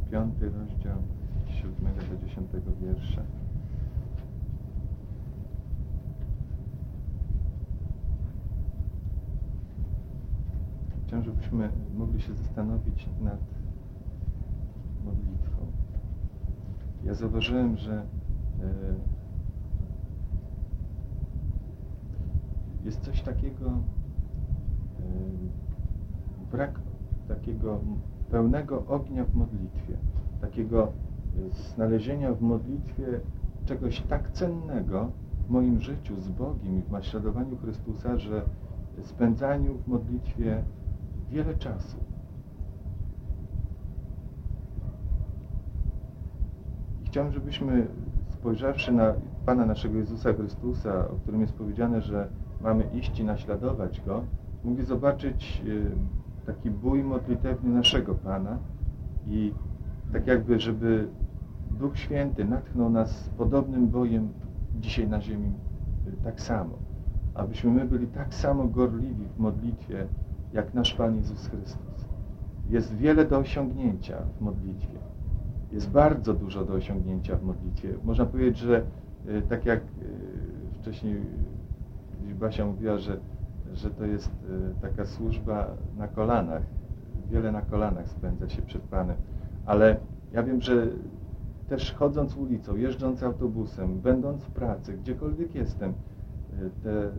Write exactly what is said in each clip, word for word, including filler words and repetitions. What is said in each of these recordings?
piąty rozdział, siódmego do dziesiątego wiersza. Chciałem, żebyśmy mogli się zastanowić nad modlitwą. Ja zauważyłem, że jest coś takiego, brak takiego pełnego ognia w modlitwie, takiego znalezienia w modlitwie czegoś tak cennego w moim życiu z Bogiem i w naśladowaniu Chrystusa, że spędzaniu w modlitwie wiele czasu. I chciałem, żebyśmy spojrzawszy na Pana naszego Jezusa Chrystusa, o którym jest powiedziane, że mamy iść i naśladować Go, mogli zobaczyć taki bój modlitewny naszego Pana i tak jakby, żeby Duch Święty natchnął nas podobnym bojem dzisiaj na ziemi tak samo. Abyśmy my byli tak samo gorliwi w modlitwie, jak nasz Pan Jezus Chrystus. Jest wiele do osiągnięcia w modlitwie. Jest bardzo dużo do osiągnięcia w modlitwie. Można powiedzieć, że tak jak wcześniej Basia mówiła, że, że to jest taka służba na kolanach. Wiele na kolanach spędza się przed Panem. Ale ja wiem, że też chodząc ulicą, jeżdżąc autobusem, będąc w pracy, gdziekolwiek jestem, te,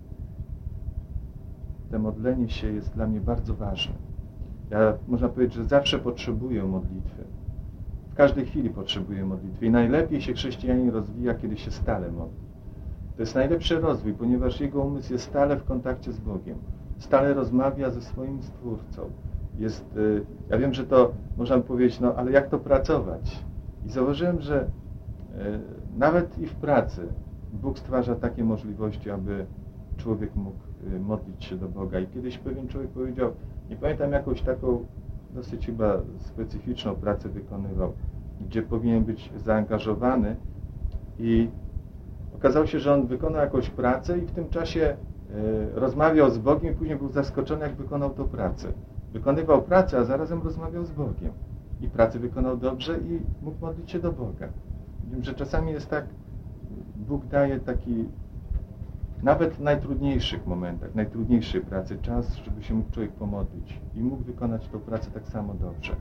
te modlenie się jest dla mnie bardzo ważne. Ja można powiedzieć, że zawsze potrzebuję modlitwy. W każdej chwili potrzebuję modlitwy. I najlepiej się chrześcijanin rozwija, kiedy się stale modli. To jest najlepszy rozwój, ponieważ jego umysł jest stale w kontakcie z Bogiem. Stale rozmawia ze swoim Stwórcą. Jest, ja wiem, że to można powiedzieć, no ale jak to pracować? I zauważyłem, że nawet i w pracy Bóg stwarza takie możliwości, aby człowiek mógł modlić się do Boga. I kiedyś pewien człowiek powiedział, nie pamiętam, jakąś taką dosyć chyba specyficzną pracę wykonywał, gdzie powinien być zaangażowany i okazało się, że on wykonał jakąś pracę i w tym czasie y, rozmawiał z Bogiem i później był zaskoczony, jak wykonał tą pracę. Wykonywał pracę, a zarazem rozmawiał z Bogiem. I pracę wykonał dobrze i mógł modlić się do Boga. Wiem, że czasami jest tak, Bóg daje taki, nawet w najtrudniejszych momentach, najtrudniejszej pracy, czas, żeby się mógł człowiek pomodlić i mógł wykonać tą pracę tak samo dobrze.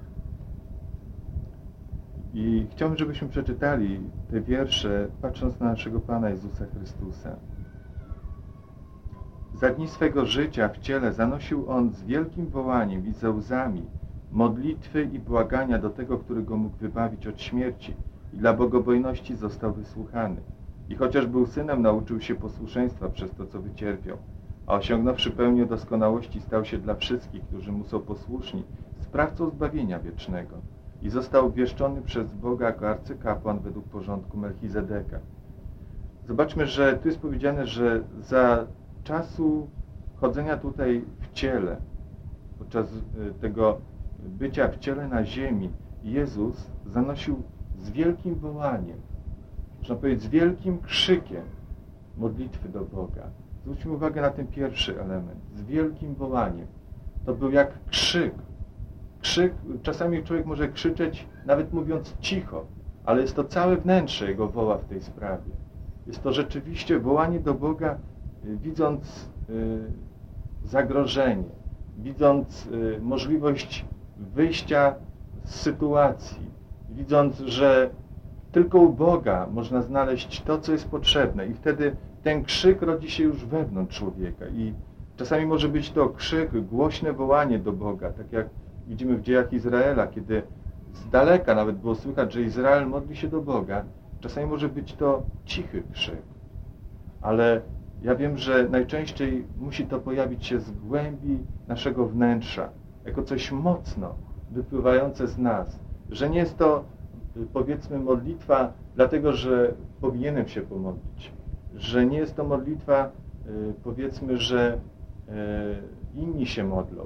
I chciałbym, żebyśmy przeczytali te wiersze, patrząc na naszego Pana Jezusa Chrystusa. Za dni swego życia w ciele zanosił On z wielkim wołaniem i ze łzami modlitwy i błagania do tego, który Go mógł wybawić od śmierci i dla bogobojności został wysłuchany. I chociaż był synem, nauczył się posłuszeństwa przez to, co wycierpiał, a osiągnąwszy pełnię doskonałości, stał się dla wszystkich, którzy mu są posłuszni, sprawcą zbawienia wiecznego i został obwieszczony przez Boga jako arcykapłan według porządku Melchizedeka. Zobaczmy, że tu jest powiedziane, że za czasu chodzenia tutaj w ciele, podczas tego bycia w ciele na ziemi, Jezus zanosił z wielkim wołaniem, można powiedzieć z wielkim krzykiem modlitwy do Boga. Zwróćmy uwagę na ten pierwszy element, z wielkim wołaniem. To był jak krzyk. Krzyk, czasami człowiek może krzyczeć, nawet mówiąc cicho, ale jest to całe wnętrze jego woła w tej sprawie. Jest to rzeczywiście wołanie do Boga, widząc y, zagrożenie, widząc y, możliwość wyjścia z sytuacji, widząc, że tylko u Boga można znaleźć to, co jest potrzebne i wtedy ten krzyk rodzi się już wewnątrz człowieka i czasami może być to krzyk, głośne wołanie do Boga, tak jak widzimy w dziejach Izraela, kiedy z daleka nawet było słychać, że Izrael modli się do Boga. Czasami może być to cichy krzyk, ale ja wiem, że najczęściej musi to pojawić się z głębi naszego wnętrza, jako coś mocno wypływające z nas, że nie jest to, powiedzmy, modlitwa dlatego, że powinienem się pomodlić, że nie jest to modlitwa, powiedzmy, że inni się modlą,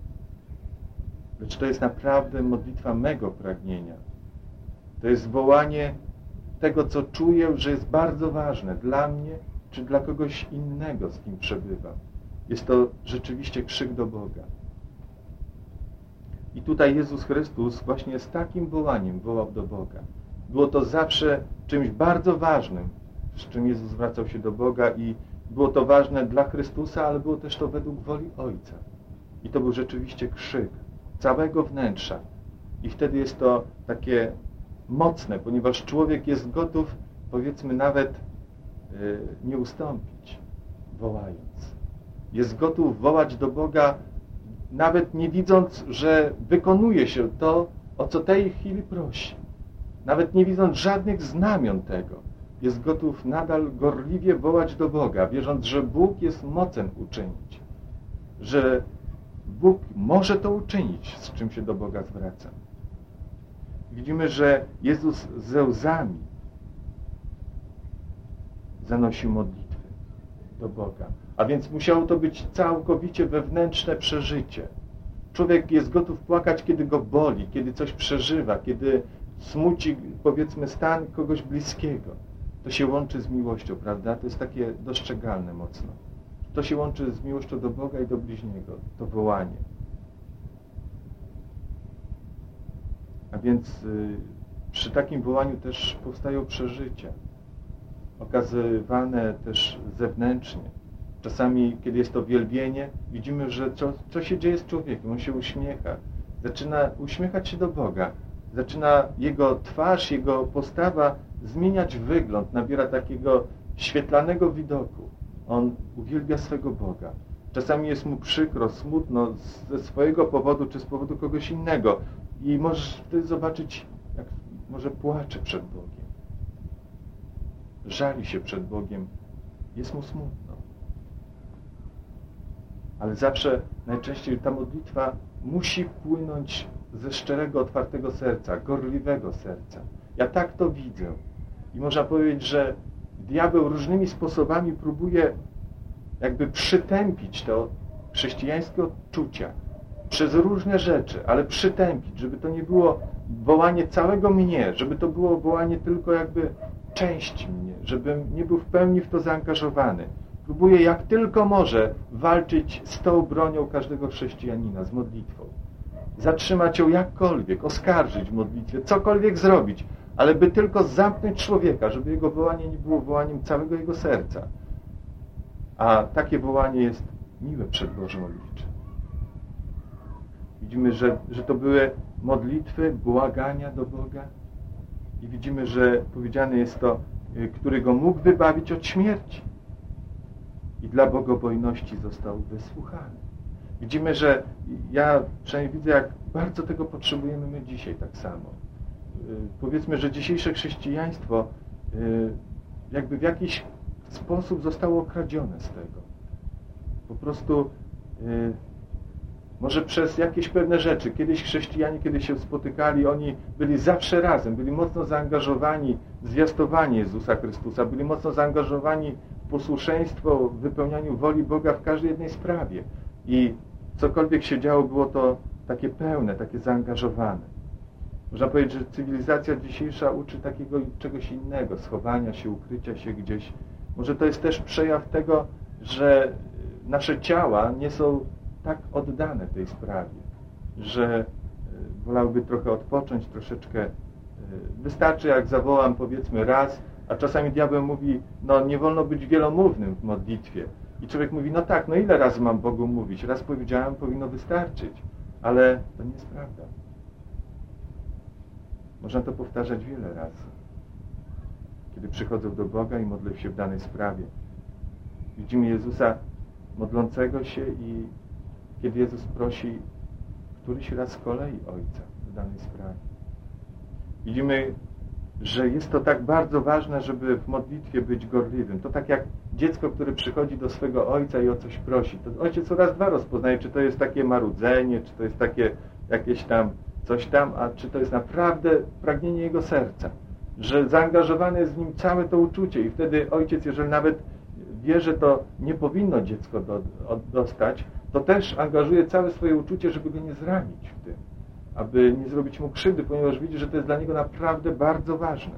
lecz to jest naprawdę modlitwa mego pragnienia. To jest wołanie tego, co czuję, że jest bardzo ważne dla mnie, czy dla kogoś innego, z kim przebywam. Jest to rzeczywiście krzyk do Boga. I tutaj Jezus Chrystus właśnie z takim wołaniem wołał do Boga. Było to zawsze czymś bardzo ważnym, z czym Jezus zwracał się do Boga i było to ważne dla Chrystusa, ale było też to według woli Ojca. I to był rzeczywiście krzyk całego wnętrza. I wtedy jest to takie mocne, ponieważ człowiek jest gotów, powiedzmy, nawet yy, nie ustąpić, wołając. Jest gotów wołać do Boga, nawet nie widząc, że wykonuje się to, o co tej chwili prosi. Nawet nie widząc żadnych znamion tego. Jest gotów nadal gorliwie wołać do Boga, wierząc, że Bóg jest mocen uczynić. Że Bóg może to uczynić, z czym się do Boga zwraca. Widzimy, że Jezus ze łzami zanosił modlitwy do Boga. A więc musiało to być całkowicie wewnętrzne przeżycie. Człowiek jest gotów płakać, kiedy go boli, kiedy coś przeżywa, kiedy smuci, powiedzmy, stan kogoś bliskiego. To się łączy z miłością, prawda? To jest takie dostrzegalne mocno. To się łączy z miłością do Boga i do bliźniego, to wołanie. A więc y, przy takim wołaniu też powstają przeżycia, okazywane też zewnętrznie. Czasami, kiedy jest to wielbienie, widzimy, że co, co się dzieje z człowiekiem. On się uśmiecha, zaczyna uśmiechać się do Boga, zaczyna jego twarz, jego postawa zmieniać wygląd, nabiera takiego świetlanego widoku. On uwielbia swego Boga. Czasami jest mu przykro, smutno ze swojego powodu, czy z powodu kogoś innego. I możesz wtedy zobaczyć, jak może płacze przed Bogiem. Żali się przed Bogiem. Jest mu smutno. Ale zawsze, najczęściej ta modlitwa musi płynąć ze szczerego, otwartego serca, gorliwego serca. Ja tak to widzę. I można powiedzieć, że diabeł różnymi sposobami próbuje jakby przytępić to chrześcijańskie odczucia przez różne rzeczy, ale przytępić, żeby to nie było wołanie całego mnie, żeby to było wołanie tylko jakby części mnie, żebym nie był w pełni w to zaangażowany. Próbuje jak tylko może walczyć z tą bronią każdego chrześcijanina, z modlitwą. Zatrzymać ją jakkolwiek, oskarżyć w modlitwie, cokolwiek zrobić, ale by tylko zamknąć człowieka, żeby jego wołanie nie było wołaniem całego jego serca. A takie wołanie jest miłe przed Bożym obliczem. Widzimy, że, że to były modlitwy, błagania do Boga i widzimy, że powiedziane jest to, który go mógł wybawić od śmierci i dla bogobojności został wysłuchany. Widzimy, że ja przynajmniej widzę, jak bardzo tego potrzebujemy my dzisiaj tak samo. Powiedzmy, że dzisiejsze chrześcijaństwo jakby w jakiś sposób zostało okradzione z tego. Po prostu może przez jakieś pewne rzeczy. Kiedyś chrześcijanie, kiedy się spotykali, oni byli zawsze razem, byli mocno zaangażowani w zwiastowanie Jezusa Chrystusa, byli mocno zaangażowani w posłuszeństwo, w wypełnianiu woli Boga w każdej jednej sprawie. I cokolwiek się działo, było to takie pełne, takie zaangażowane. Można powiedzieć, że cywilizacja dzisiejsza uczy takiego czegoś innego, schowania się, ukrycia się gdzieś. Może to jest też przejaw tego, że nasze ciała nie są tak oddane tej sprawie, że wolałby trochę odpocząć, troszeczkę. Wystarczy, jak zawołam, powiedzmy, raz, a czasami diabeł mówi, no nie wolno być wielomównym w modlitwie. I człowiek mówi, no tak, no ile razy mam Bogu mówić? Raz powiedziałem, powinno wystarczyć. Ale to nie jest prawda. Można to powtarzać wiele razy. Kiedy przychodzę do Boga i modlę się w danej sprawie. Widzimy Jezusa modlącego się i kiedy Jezus prosi któryś raz z kolei Ojca w danej sprawie. Widzimy, że jest to tak bardzo ważne, żeby w modlitwie być gorliwym. To tak jak dziecko, które przychodzi do swego ojca i o coś prosi. To ojciec raz dwa rozpoznaje, czy to jest takie marudzenie, czy to jest takie jakieś tam coś tam, a czy to jest naprawdę pragnienie jego serca. Że zaangażowane jest w nim całe to uczucie i wtedy ojciec, jeżeli nawet wie, że to nie powinno dziecko do, dostać, to też angażuje całe swoje uczucie, żeby go nie zranić w tym. Aby nie zrobić mu krzywdy, ponieważ widzi, że to jest dla niego naprawdę bardzo ważne.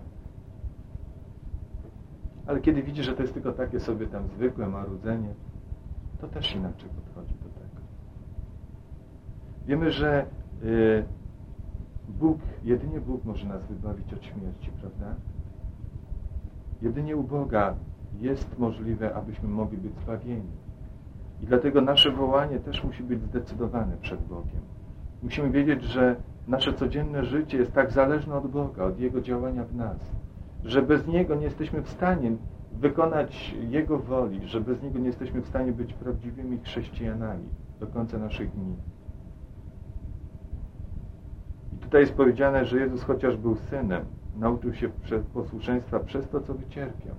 Ale kiedy widzi, że to jest tylko takie sobie tam zwykłe marudzenie, to też inaczej podchodzi do tego. Wiemy, że Bóg, jedynie Bóg może nas wybawić od śmierci, prawda? Jedynie u Boga jest możliwe, abyśmy mogli być zbawieni. I dlatego nasze wołanie też musi być zdecydowane przed Bogiem. Musimy wiedzieć, że nasze codzienne życie jest tak zależne od Boga, od Jego działania w nas, że bez Niego nie jesteśmy w stanie wykonać Jego woli, że bez Niego nie jesteśmy w stanie być prawdziwymi chrześcijanami do końca naszych dni. I tutaj jest powiedziane, że Jezus, chociaż był Synem, nauczył się posłuszeństwa przez to, co wycierpiał.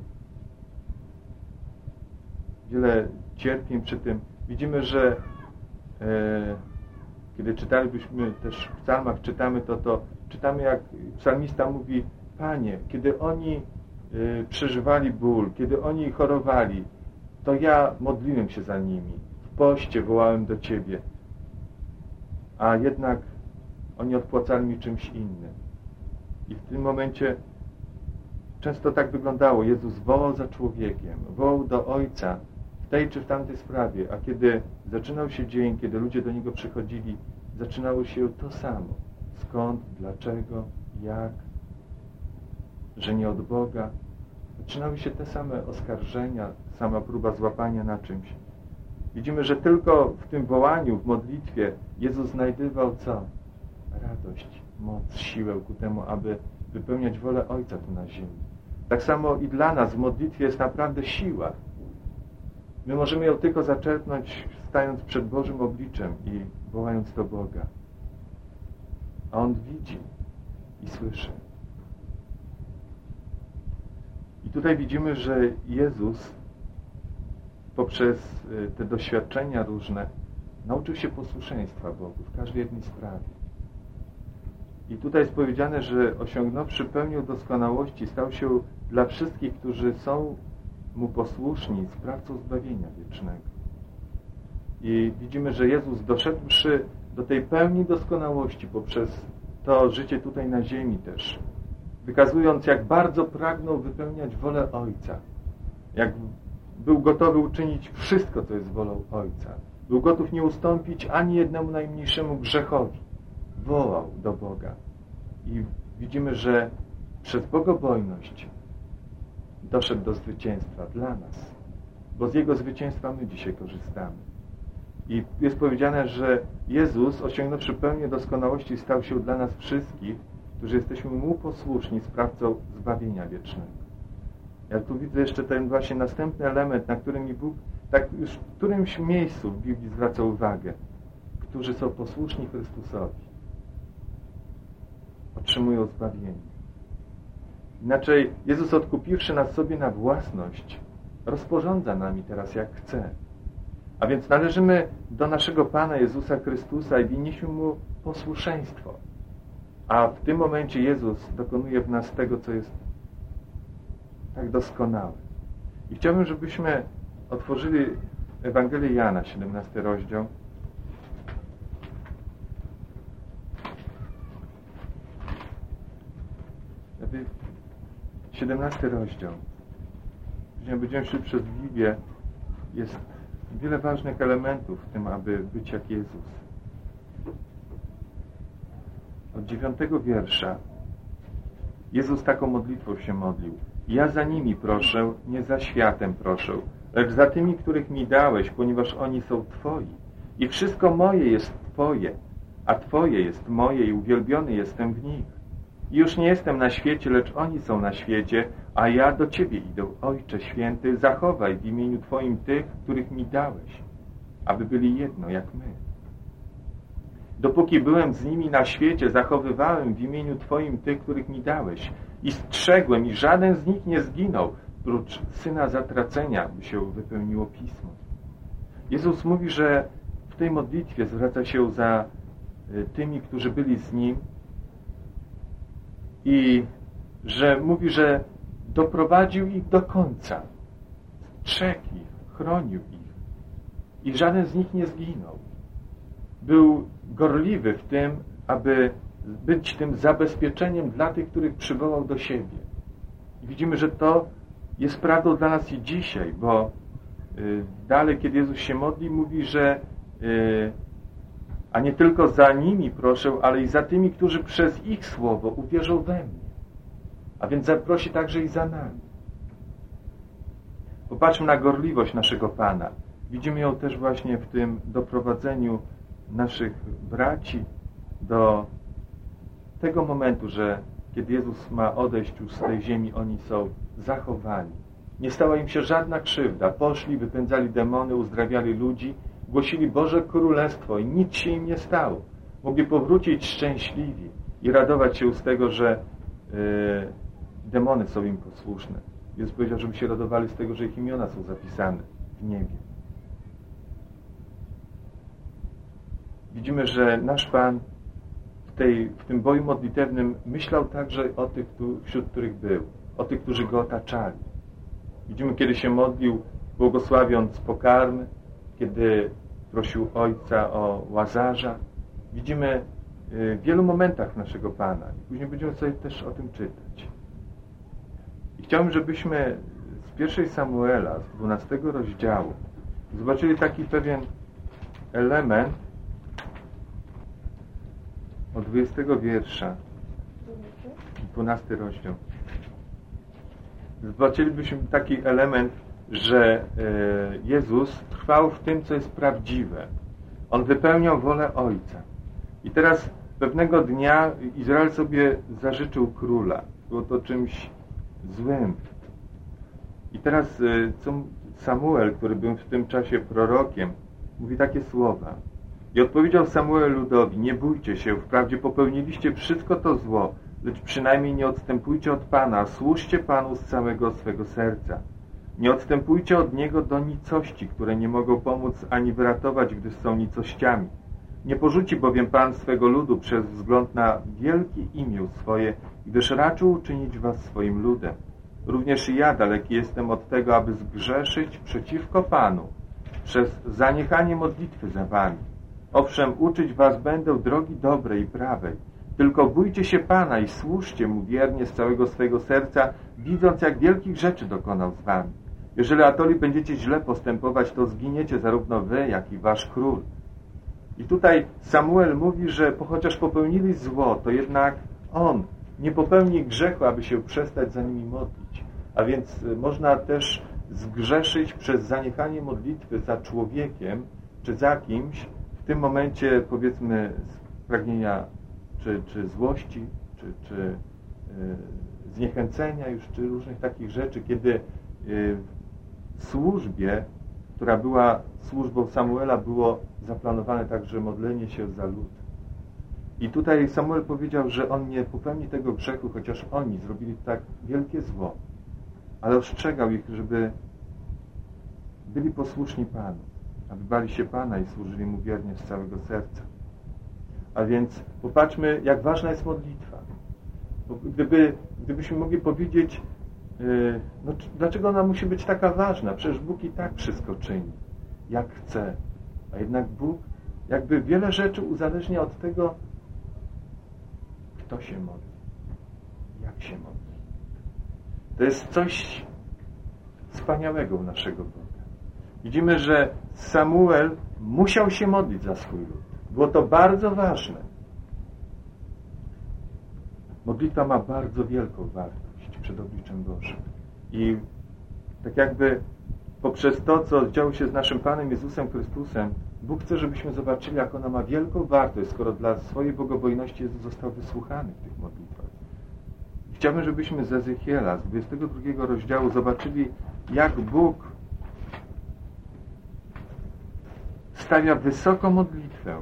Wiele cierpień przy tym. Widzimy, że e, kiedy czytalibyśmy też w psalmach, czytamy to, to czytamy, jak psalmista mówi: Panie, kiedy oni e, przeżywali ból, kiedy oni chorowali, to ja modliłem się za nimi, w poście wołałem do Ciebie, a jednak oni odpłacali mi czymś innym. I w tym momencie często tak wyglądało. Jezus wołał za człowiekiem, wołał do Ojca w tej czy w tamtej sprawie, a kiedy zaczynał się dzień, kiedy ludzie do Niego przychodzili, zaczynało się to samo. Skąd, dlaczego, jak, że nie od Boga. Zaczynały się te same oskarżenia, sama próba złapania na czymś. Widzimy, że tylko w tym wołaniu, w modlitwie Jezus znajdywał co? Radość, moc, siłę ku temu, aby wypełniać wolę Ojca tu na ziemi. Tak samo i dla nas w modlitwie jest naprawdę siła. My możemy ją tylko zaczerpnąć, stając przed Bożym obliczem i wołając do Boga. A On widzi i słyszy. I tutaj widzimy, że Jezus poprzez te doświadczenia różne nauczył się posłuszeństwa Bogu w każdej jednej sprawie. I tutaj jest powiedziane, że osiągnąwszy pełnię doskonałości, stał się dla wszystkich, którzy są Mu posłuszni, sprawcą zbawienia wiecznego. I widzimy, że Jezus, doszedłszy do tej pełni doskonałości poprzez to życie tutaj na ziemi też, wykazując, jak bardzo pragnął wypełniać wolę Ojca, jak był gotowy uczynić wszystko, co jest wolą Ojca. Był gotów nie ustąpić ani jednemu najmniejszemu grzechowi. Wołał do Boga. I widzimy, że przez bogobojność doszedł do zwycięstwa dla nas, bo z Jego zwycięstwa my dzisiaj korzystamy. I jest powiedziane, że Jezus, osiągnąwszy pełnię doskonałości, stał się dla nas wszystkich, którzy jesteśmy Mu posłuszni, sprawcą zbawienia wiecznego. Ja tu widzę jeszcze ten właśnie następny element, na którym mi Bóg tak już w którymś miejscu w Biblii zwraca uwagę. Którzy są posłuszni Chrystusowi, otrzymują zbawienie. Inaczej Jezus, odkupiwszy nas sobie na własność, rozporządza nami teraz jak chce. A więc należymy do naszego Pana Jezusa Chrystusa i winniśmy Mu posłuszeństwo. A w tym momencie Jezus dokonuje w nas tego, co jest tak doskonałe. I chciałbym, żebyśmy otworzyli Ewangelię Jana, siedemnasty rozdział. siedemnasty rozdział. Gdzie będziemy szli przez Biblię, jest wiele ważnych elementów w tym, aby być jak Jezus. Od dziewiątego wiersza Jezus taką modlitwą się modlił. Ja za nimi proszę, nie za światem proszę, lecz za tymi, których mi dałeś, ponieważ oni są Twoi. I wszystko moje jest Twoje, a Twoje jest moje i uwielbiony jestem w nich. I już nie jestem na świecie, lecz oni są na świecie, a ja do Ciebie idę. Ojcze Święty, zachowaj w imieniu Twoim tych, których mi dałeś, aby byli jedno jak my. Dopóki byłem z nimi na świecie, zachowywałem w imieniu Twoim tych, których mi dałeś i strzegłem, i żaden z nich nie zginął, prócz syna zatracenia, by się wypełniło Pismo. Jezus mówi, że w tej modlitwie zwraca się za tymi, którzy byli z Nim i że mówi, że doprowadził ich do końca, strzegł ich, chronił ich i żaden z nich nie zginął. Był gorliwy w tym, aby być tym zabezpieczeniem dla tych, których przywołał do siebie. I widzimy, że to jest prawdą dla nas i dzisiaj, bo y, dalej, kiedy Jezus się modli, mówi, że y, A nie tylko za nimi proszę, ale i za tymi, którzy przez ich słowo uwierzą we mnie. A więc zaprosi także i za nami. Popatrzmy na gorliwość naszego Pana. Widzimy ją też właśnie w tym doprowadzeniu naszych braci do tego momentu, że kiedy Jezus ma odejść już z tej ziemi, oni są zachowani. Nie stała im się żadna krzywda. Poszli, wypędzali demony, uzdrawiali ludzi, głosili Boże Królestwo i nic się im nie stało. Mogli powrócić szczęśliwi i radować się z tego, że yy, demony są im posłuszne. Jezus powiedział, żeby się radowali z tego, że ich imiona są zapisane w niebie. Widzimy, że nasz Pan w, tej, w tym boju modlitewnym myślał także o tych, wśród których był, o tych, którzy Go otaczali. Widzimy, kiedy się modlił, błogosławiąc pokarm, kiedy prosił Ojca o Łazarza. Widzimy w wielu momentach naszego Pana. I później będziemy sobie też o tym czytać. I chciałbym, żebyśmy z pierwszej Samuela, z dwunastego rozdziału, zobaczyli taki pewien element od dwudziestego wiersza, dwunasty rozdział. Zobaczylibyśmy taki element, że Jezus trwał w tym, co jest prawdziwe. On wypełniał wolę Ojca. I teraz pewnego dnia Izrael sobie zażyczył króla. Było to czymś złym. I teraz Samuel, który był w tym czasie prorokiem, mówi takie słowa. I odpowiedział Samuel ludowi: nie bójcie się, wprawdzie popełniliście wszystko to zło, lecz przynajmniej nie odstępujcie od Pana, a służcie Panu z całego swego serca. Nie odstępujcie od Niego do nicości, które nie mogą pomóc ani wyratować, gdyż są nicościami. Nie porzuci bowiem Pan swego ludu przez wzgląd na wielkie imię swoje, gdyż raczył uczynić was swoim ludem. Również i ja daleki jestem od tego, aby zgrzeszyć przeciwko Panu przez zaniechanie modlitwy za wami. Owszem, uczyć was będę drogi dobrej i prawej. Tylko bójcie się Pana i służcie Mu wiernie z całego swojego serca, widząc, jak wielkich rzeczy dokonał z wami. Jeżeli atoli będziecie źle postępować, to zginiecie zarówno wy, jak i wasz król. I tutaj Samuel mówi, że chociaż popełnili zło, to jednak on nie popełni grzechu, aby się przestać za nimi modlić. A więc można też zgrzeszyć przez zaniechanie modlitwy za człowiekiem, czy za kimś, w tym momencie, powiedzmy, pragnienia, czy, czy złości, czy, czy yy, zniechęcenia już, czy różnych takich rzeczy, kiedy yy, w służbie, która była służbą Samuela, było zaplanowane także modlenie się za lud. I tutaj Samuel powiedział, że on nie popełni tego grzechu, chociaż oni zrobili tak wielkie zło. Ale ostrzegał ich, żeby byli posłuszni Panu, aby bali się Pana i służyli Mu wiernie z całego serca. A więc popatrzmy, jak ważna jest modlitwa. Bo gdyby, gdybyśmy mogli powiedzieć, yy, no, dlaczego ona musi być taka ważna? Przecież Bóg i tak wszystko czyni, jak chce. A jednak Bóg jakby wiele rzeczy uzależnia od tego, kto się modli, jak się modli. To jest coś wspaniałego u naszego Boga. Widzimy, że Samuel musiał się modlić za swój lud. Było to bardzo ważne. Modlitwa ma bardzo wielką wartość przed obliczem Bożym. I tak jakby poprzez to, co działo się z naszym Panem Jezusem Chrystusem, Bóg chce, żebyśmy zobaczyli, jak ona ma wielką wartość, skoro dla swojej bogobojności Jezus został wysłuchany w tych modlitwach. Chciałbym, żebyśmy z Ezechiela, z dwudziestego drugiego rozdziału zobaczyli, jak Bóg stawia wysoko modlitwę.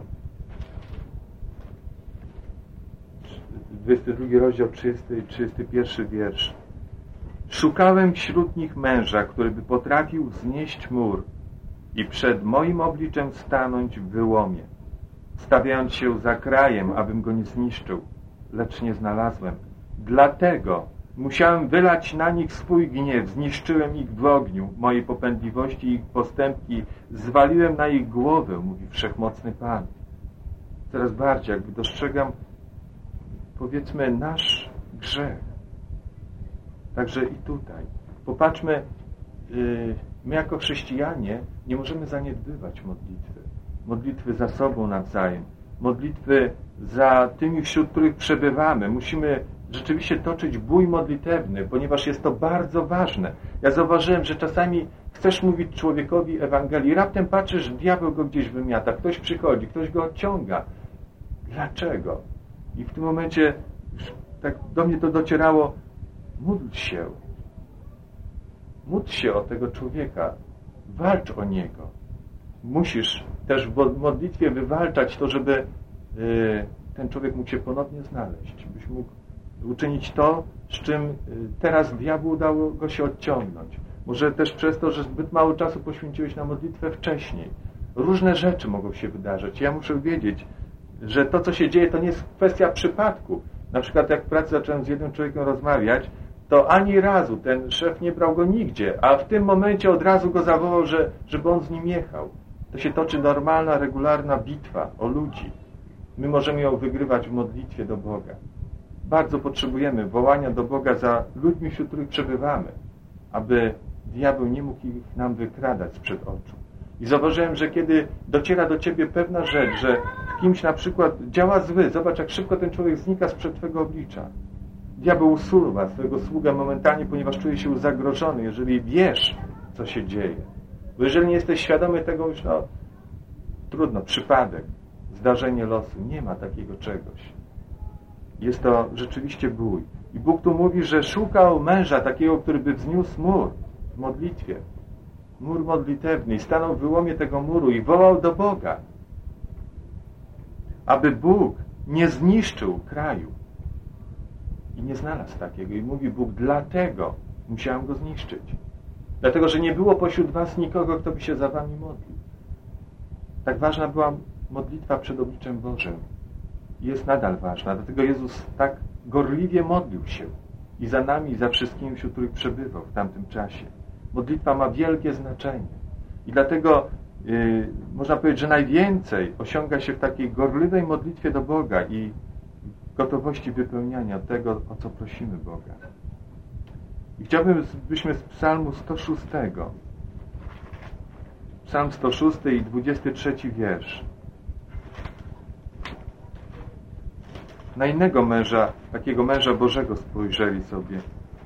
dwudziesty drugi rozdział, trzydziesty i trzydziesty pierwszy wiersz. Szukałem wśród nich męża, który by potrafił wznieść mur i przed moim obliczem stanąć w wyłomie, stawiając się za krajem, abym go nie zniszczył, lecz nie znalazłem. Dlatego musiałem wylać na nich swój gniew, zniszczyłem ich w ogniu mojej popędliwości i ich postępki, zwaliłem na ich głowę, mówi Wszechmocny Pan. Coraz bardziej jakby dostrzegam, powiedzmy, nasz grzech. Także i tutaj. Popatrzmy, my jako chrześcijanie nie możemy zaniedbywać modlitwy. Modlitwy za sobą nawzajem. modlitwy za tymi, wśród których przebywamy. Musimy rzeczywiście toczyć bój modlitewny, ponieważ jest to bardzo ważne. Ja zauważyłem, że czasami chcesz mówić człowiekowi Ewangelii, raptem patrzysz, diabeł go gdzieś wymiata, ktoś przychodzi, ktoś go odciąga. Dlaczego? I w tym momencie tak do mnie to docierało, módl się. Módl się o tego człowieka. Walcz o niego. Musisz też w modlitwie wywalczać to, żeby ten człowiek mógł się ponownie znaleźć. Byś mógł uczynić to, z czym teraz diabłu udało go się odciągnąć. Może też przez to, że zbyt mało czasu poświęciłeś na modlitwę wcześniej. Różne rzeczy mogą się wydarzyć. Ja muszę wiedzieć, że to, co się dzieje, to nie jest kwestia przypadku. Na przykład jak w pracy zacząłem z jednym człowiekiem rozmawiać, to ani razu ten szef nie brał go nigdzie, a w tym momencie od razu go zawołał, że, żeby on z nim jechał. To się toczy normalna, regularna bitwa o ludzi. My możemy ją wygrywać w modlitwie do Boga. Bardzo potrzebujemy wołania do Boga za ludźmi, wśród których przebywamy, aby diabeł nie mógł ich nam wykradać sprzed oczu. I zauważyłem, że kiedy dociera do ciebie pewna rzecz, że w kimś na przykład działa zły, zobacz, jak szybko ten człowiek znika sprzed twego oblicza. Diabeł usuwa swojego sługę momentalnie, ponieważ czuje się zagrożony, jeżeli wiesz, co się dzieje. Bo jeżeli nie jesteś świadomy tego, już no, trudno, przypadek, zdarzenie losu, nie ma takiego czegoś. Jest to rzeczywiście bój. I Bóg tu mówi, że szukał męża takiego, który by wzniósł mur w modlitwie. Mur modlitewny. I stanął w wyłomie tego muru i wołał do Boga, aby Bóg nie zniszczył kraju. I nie znalazł takiego. I mówi Bóg, dlatego musiałem go zniszczyć. Dlatego, że nie było pośród was nikogo, kto by się za wami modlił. Tak ważna była modlitwa przed obliczem Bożym. I jest nadal ważna. Dlatego Jezus tak gorliwie modlił się. I za nami, i za wszystkimi, wśród których przebywał w tamtym czasie. Modlitwa ma wielkie znaczenie. I dlatego yy, można powiedzieć, że najwięcej osiąga się w takiej gorliwej modlitwie do Boga i gotowości wypełniania tego, o co prosimy Boga. I chciałbym, byśmy z psalmu sto szóstego, psalm sto szósty i dwudziesty trzeci wiersz, na innego męża, takiego męża Bożego spojrzeli sobie.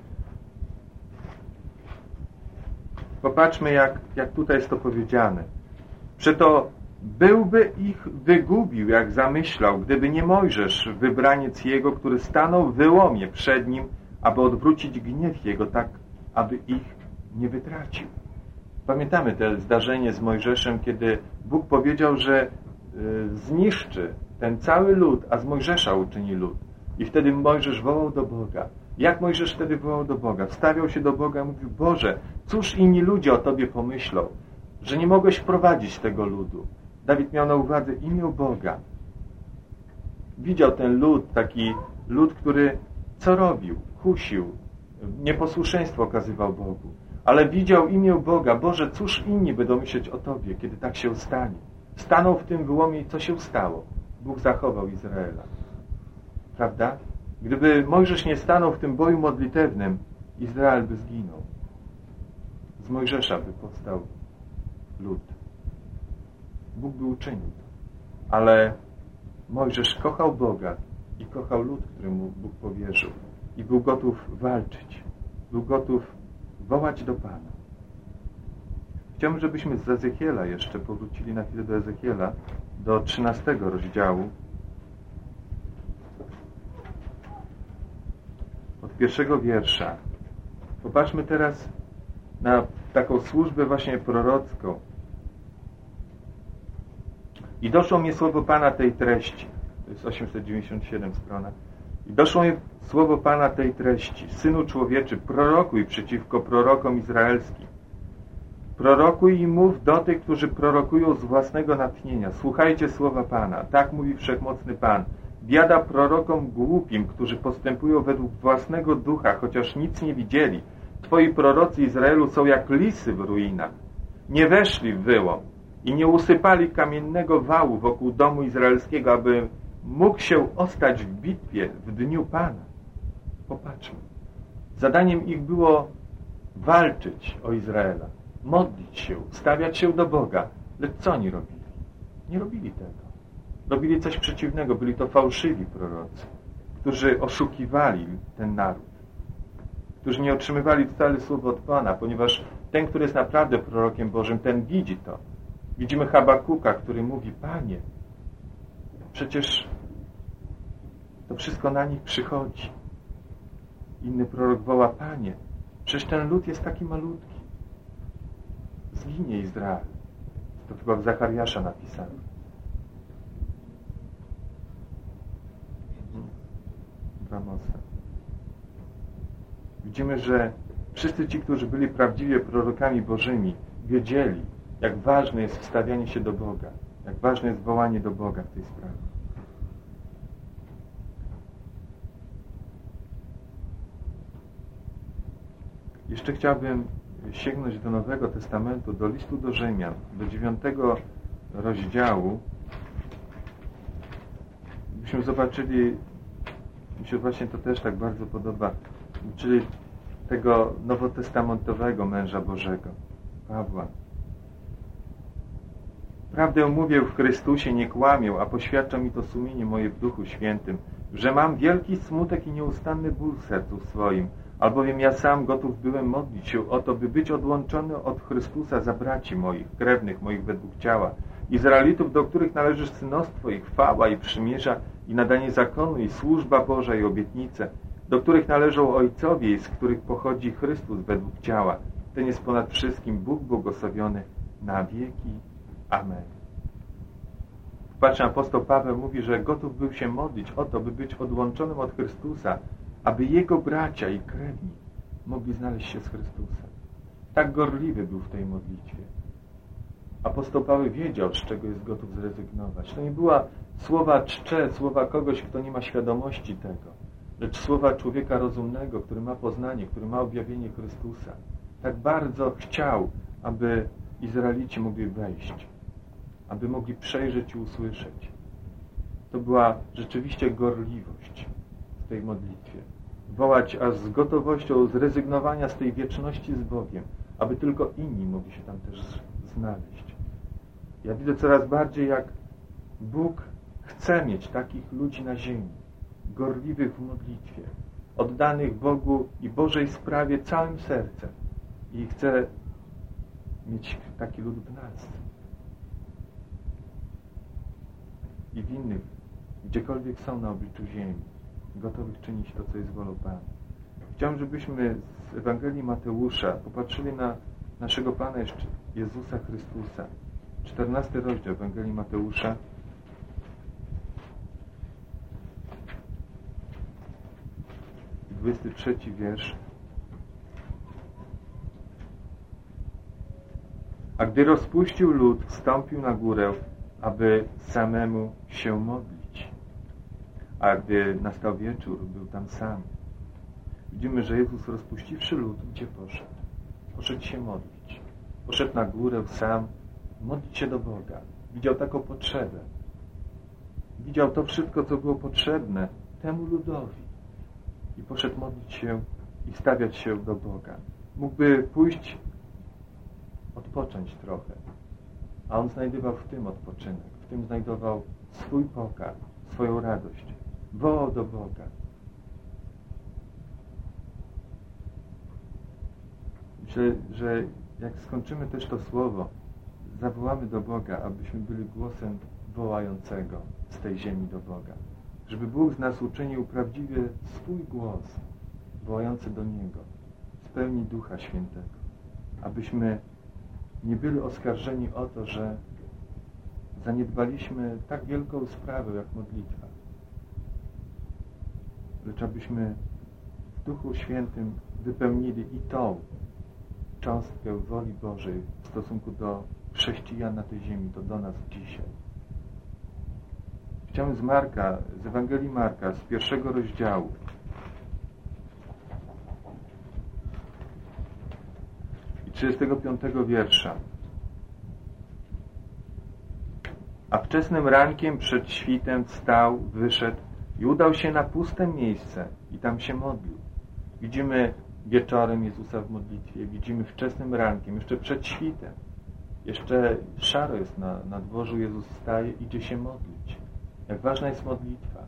Popatrzmy, jak, jak tutaj jest to powiedziane. Przeto byłby ich wygubił, jak zamyślał, gdyby nie Mojżesz, wybraniec jego, który stanął w wyłomie przed nim, aby odwrócić gniew jego, tak, aby ich nie wytracił. Pamiętamy to zdarzenie z Mojżeszem, kiedy Bóg powiedział, że y, zniszczy ten cały lud, a z Mojżesza uczyni lud. I wtedy Mojżesz wołał do Boga. Jak Mojżesz wtedy wołał do Boga? Wstawiał się do Boga i mówił, Boże, cóż inni ludzie o Tobie pomyślą, że nie mogłeś wprowadzić tego ludu. Dawid miał na uwadze imię Boga. Widział ten lud, taki lud, który co robił? Kusił, nieposłuszeństwo okazywał Bogu. Ale widział imię Boga. Boże, cóż inni będą myśleć o Tobie, kiedy tak się stanie? Stanął w tym wyłomie i co się stało? Bóg zachował Izraela. Prawda? Gdyby Mojżesz nie stanął w tym boju modlitewnym, Izrael by zginął. Z Mojżesza by powstał lud. Bóg by uczynił to. Ale Mojżesz kochał Boga i kochał lud, który mu Bóg powierzył. I był gotów walczyć. Był gotów wołać do Pana. Chciałbym, żebyśmy z Ezechiela jeszcze powrócili na chwilę do Ezechiela, do trzynastego rozdziału. Od pierwszego wiersza. Popatrzmy teraz na taką służbę właśnie prorocką. I doszło mnie słowo Pana tej treści. To jest osiemset dziewięćdziesiąt siedem strona. I doszło mi słowo Pana tej treści. Synu człowieczy, prorokuj przeciwko prorokom izraelskim. Prorokuj i mów do tych, którzy prorokują z własnego natchnienia. Słuchajcie słowa Pana. Tak mówi Wszechmocny Pan. Biada prorokom głupim, którzy postępują według własnego ducha, chociaż nic nie widzieli. Twoi prorocy Izraelu są jak lisy w ruinach. Nie weszli w wyłom i nie usypali kamiennego wału wokół domu izraelskiego, aby mógł się ostać w bitwie w dniu Pana. Popatrzmy. Zadaniem ich było walczyć o Izraela, modlić się, stawiać się do Boga. Lecz co oni robili? Nie robili tego. robili coś przeciwnego. Byli to fałszywi prorocy, którzy oszukiwali ten naród, którzy nie otrzymywali wcale słowa od Pana, ponieważ ten, który jest naprawdę prorokiem Bożym, ten widzi to. Widzimy Habakuka, który mówi: Panie, przecież to wszystko na nich przychodzi. Inny prorok woła: Panie, przecież ten lud jest taki malutki. Zginie Izrael. To chyba w Zachariasza napisano. W Amosa. Widzimy, że wszyscy ci, którzy byli prawdziwie prorokami Bożymi, wiedzieli, jak ważne jest wstawianie się do Boga, jak ważne jest wołanie do Boga w tej sprawie. Jeszcze chciałbym sięgnąć do Nowego Testamentu, do listu do Rzymian, do dziewiątego rozdziału. Byśmy zobaczyli, mi się właśnie to też tak bardzo podoba, czyli tego nowotestamentowego męża Bożego, Pawła. Prawdę mówię w Chrystusie, nie kłamię, a poświadcza mi to sumienie moje w Duchu Świętym, że mam wielki smutek i nieustanny ból w sercu swoim, albowiem ja sam gotów byłem modlić się o to, by być odłączony od Chrystusa za braci moich, krewnych moich według ciała, Izraelitów, do których należy synostwo i chwała i przymierza i nadanie zakonu i służba Boża i obietnice, do których należą ojcowie i z których pochodzi Chrystus według ciała. Ten jest ponad wszystkim Bóg błogosławiony na wieki. Amen. Patrzcie, apostoł Paweł mówi, że gotów był się modlić o to, by być odłączonym od Chrystusa, aby jego bracia i krewni mogli znaleźć się z Chrystusem. Tak gorliwy był w tej modlitwie. Apostoł Paweł wiedział, z czego jest gotów zrezygnować. To nie była słowa czcze, słowa kogoś, kto nie ma świadomości tego, lecz słowa człowieka rozumnego, który ma poznanie, który ma objawienie Chrystusa. Tak bardzo chciał, aby Izraelici mogli wejść, aby mogli przejrzeć i usłyszeć. To była rzeczywiście gorliwość w tej modlitwie. Wołać aż z gotowością zrezygnowania z tej wieczności z Bogiem, aby tylko inni mogli się tam też znaleźć. Ja widzę coraz bardziej, jak Bóg chce mieć takich ludzi na ziemi, gorliwych w modlitwie, oddanych Bogu i Bożej sprawie całym sercem. I chce mieć taki lud w nas i w innych, gdziekolwiek są na obliczu ziemi, gotowych czynić to, co jest wolą Pana. Chciałem, żebyśmy z Ewangelii Mateusza popatrzyli na naszego Pana jeszcze, Jezusa Chrystusa. czternasty rozdział Ewangelii Mateusza. dwudziesty trzeci wiersz. A gdy rozpuścił lud, wstąpił na górę, aby samemu się modlić. A gdy nastał wieczór, był tam sam. Widzimy, że Jezus, rozpuściwszy lud, gdzie poszedł? Poszedł się modlić. Poszedł na górę sam, modlić się do Boga. Widział taką potrzebę. Widział to wszystko, co było potrzebne temu ludowi. I poszedł modlić się i stawiać się do Boga. Mógłby pójść odpocząć trochę. A on znajdował w tym odpoczynek. W tym znajdował swój pokarm, swoją radość. Wołał do Boga. Myślę, że jak skończymy też to słowo, zawołamy do Boga, abyśmy byli głosem wołającego z tej ziemi do Boga. Żeby Bóg z nas uczynił prawdziwie swój głos, wołający do Niego, z pełni Ducha Świętego. Abyśmy nie byli oskarżeni o to, że zaniedbaliśmy tak wielką sprawę jak modlitwa. Lecz abyśmy w Duchu Świętym wypełnili i tą cząstkę woli Bożej w stosunku do chrześcijan na tej ziemi, to do nas dzisiaj. Chciałem z Marka, z Ewangelii Marka, z pierwszego rozdziału, i trzydziestego piątego wiersza. A wczesnym rankiem przed świtem wstał, wyszedł i udał się na puste miejsce i tam się modlił. Widzimy wieczorem Jezusa w modlitwie, widzimy wczesnym rankiem, jeszcze przed świtem. Jeszcze szaro jest na, na dworzu, Jezus wstaje, idzie się modlić. jak ważna jest modlitwa.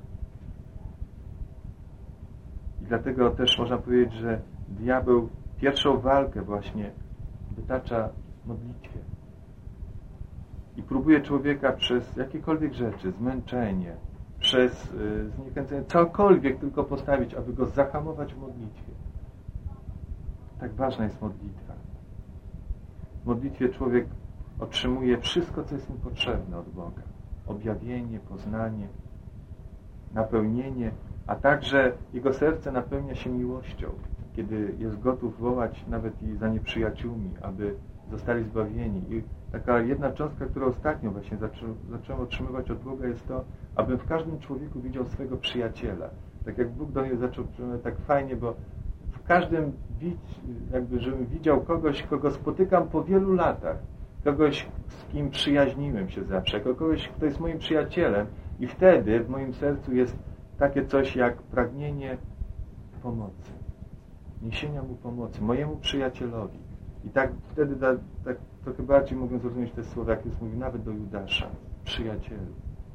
I dlatego też można powiedzieć, że diabeł pierwszą walkę właśnie wytacza w modlitwie. I próbuje człowieka przez jakiekolwiek rzeczy, zmęczenie, przez y, zniechęcenie, cokolwiek tylko postawić, aby go zahamować w modlitwie. Tak ważna jest modlitwa. W modlitwie człowiek otrzymuje wszystko, co jest mu potrzebne od Boga. Objawienie, poznanie, napełnienie, a także jego serce napełnia się miłością, kiedy jest gotów wołać nawet i za nieprzyjaciółmi, aby zostali zbawieni. I taka jedna cząstka, którą ostatnio właśnie zaczą, zacząłem otrzymywać od Boga, jest to, abym w każdym człowieku widział swego przyjaciela. Tak jak Bóg do mnie zaczął, tak fajnie, bo w każdym, jakby, żebym widział kogoś, kogo spotykam po wielu latach, kogoś, z kim przyjaźniłem się zawsze, kogoś, kto jest moim przyjacielem, i wtedy w moim sercu jest takie coś jak pragnienie pomocy, niesienia mu pomocy, mojemu przyjacielowi. I tak wtedy da, tak trochę bardziej mogę zrozumieć te słowa, jak jest mówił nawet do Judasza, przyjacielu.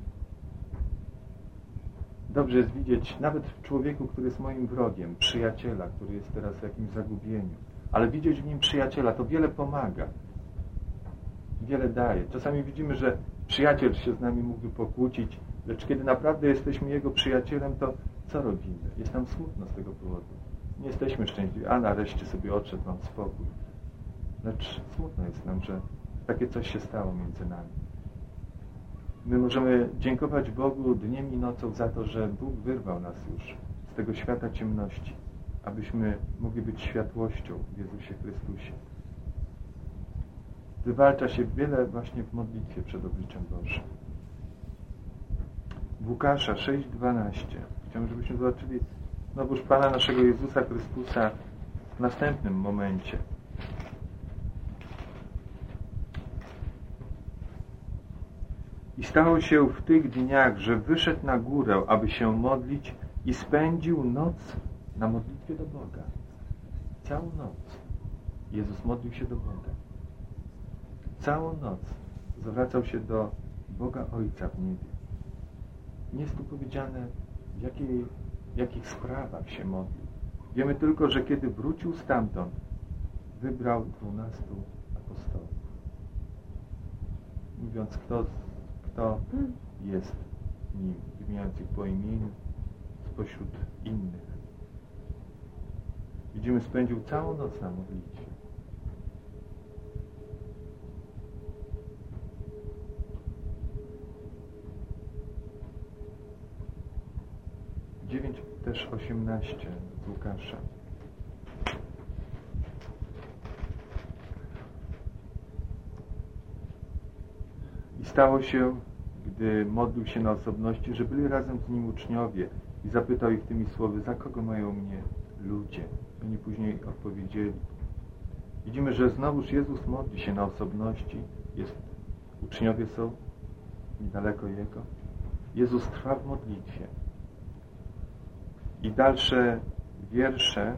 Dobrze jest widzieć nawet w człowieku, który jest moim wrogiem, przyjaciela, który jest teraz w jakimś zagubieniu, ale widzieć w nim przyjaciela, to wiele pomaga, wiele daje. Czasami widzimy, że przyjaciel się z nami mógłby pokłócić, lecz kiedy naprawdę jesteśmy jego przyjacielem, to co robimy? Jest nam smutno z tego powodu. Nie jesteśmy szczęśliwi, a nareszcie sobie odszedł, mam spokój. Lecz smutno jest nam, że takie coś się stało między nami. My możemy dziękować Bogu dniem i nocą za to, że Bóg wyrwał nas już z tego świata ciemności, abyśmy mogli być światłością w Jezusie Chrystusie. Wywalcza się wiele właśnie w modlitwie przed obliczem Bożym. W Łukasza sześć dwanaście. Chciałbym, żebyśmy zobaczyli znowuż Pana naszego Jezusa Chrystusa w następnym momencie. I stało się w tych dniach, że wyszedł na górę, aby się modlić, i spędził noc na modlitwie do Boga. Całą noc Jezus modlił się do Boga. Całą noc zwracał się do Boga Ojca w niebie. Nie jest tu powiedziane, w jakiej, w jakich sprawach się modlił. Wiemy tylko, że kiedy wrócił stamtąd, wybrał dwunastu apostołów. Mówiąc, kto, kto jest nim, wymieniając ich po imieniu spośród innych. Widzimy, spędził całą noc na modlitwie. dziewięć też osiemnaście z Łukasza. I stało się, gdy modlił się na osobności, że byli razem z nim uczniowie, i zapytał ich tymi słowy, za kogo mają mnie ludzie? Oni później odpowiedzieli. Widzimy, że znowuż Jezus modli się na osobności, jest, uczniowie są niedaleko Jego. Jezus trwa w modlitwie. I dalsze wiersze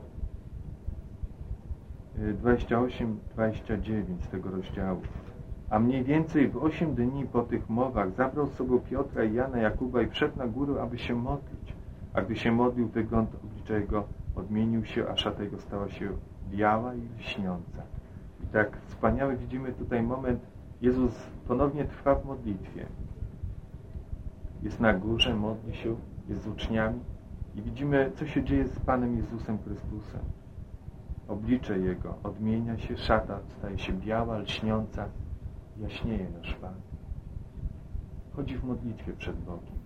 dwadzieścia osiem dwadzieścia dziewięć z tego rozdziału. A mniej więcej w osiem dni po tych mowach zabrał z sobą Piotra i Jana, Jakuba i wszedł na górę, aby się modlić. A gdy się modlił, wygląd oblicza jego odmienił się, a szata jego stała się biała i lśniąca. I tak wspaniały widzimy tutaj moment. Jezus ponownie trwa w modlitwie. Jest na górze, modli się, jest z uczniami. I widzimy, co się dzieje z Panem Jezusem Chrystusem. Oblicze Jego odmienia się, szata staje się biała, lśniąca, jaśnieje nasz Pan. Chodzi w modlitwie przed Bogiem.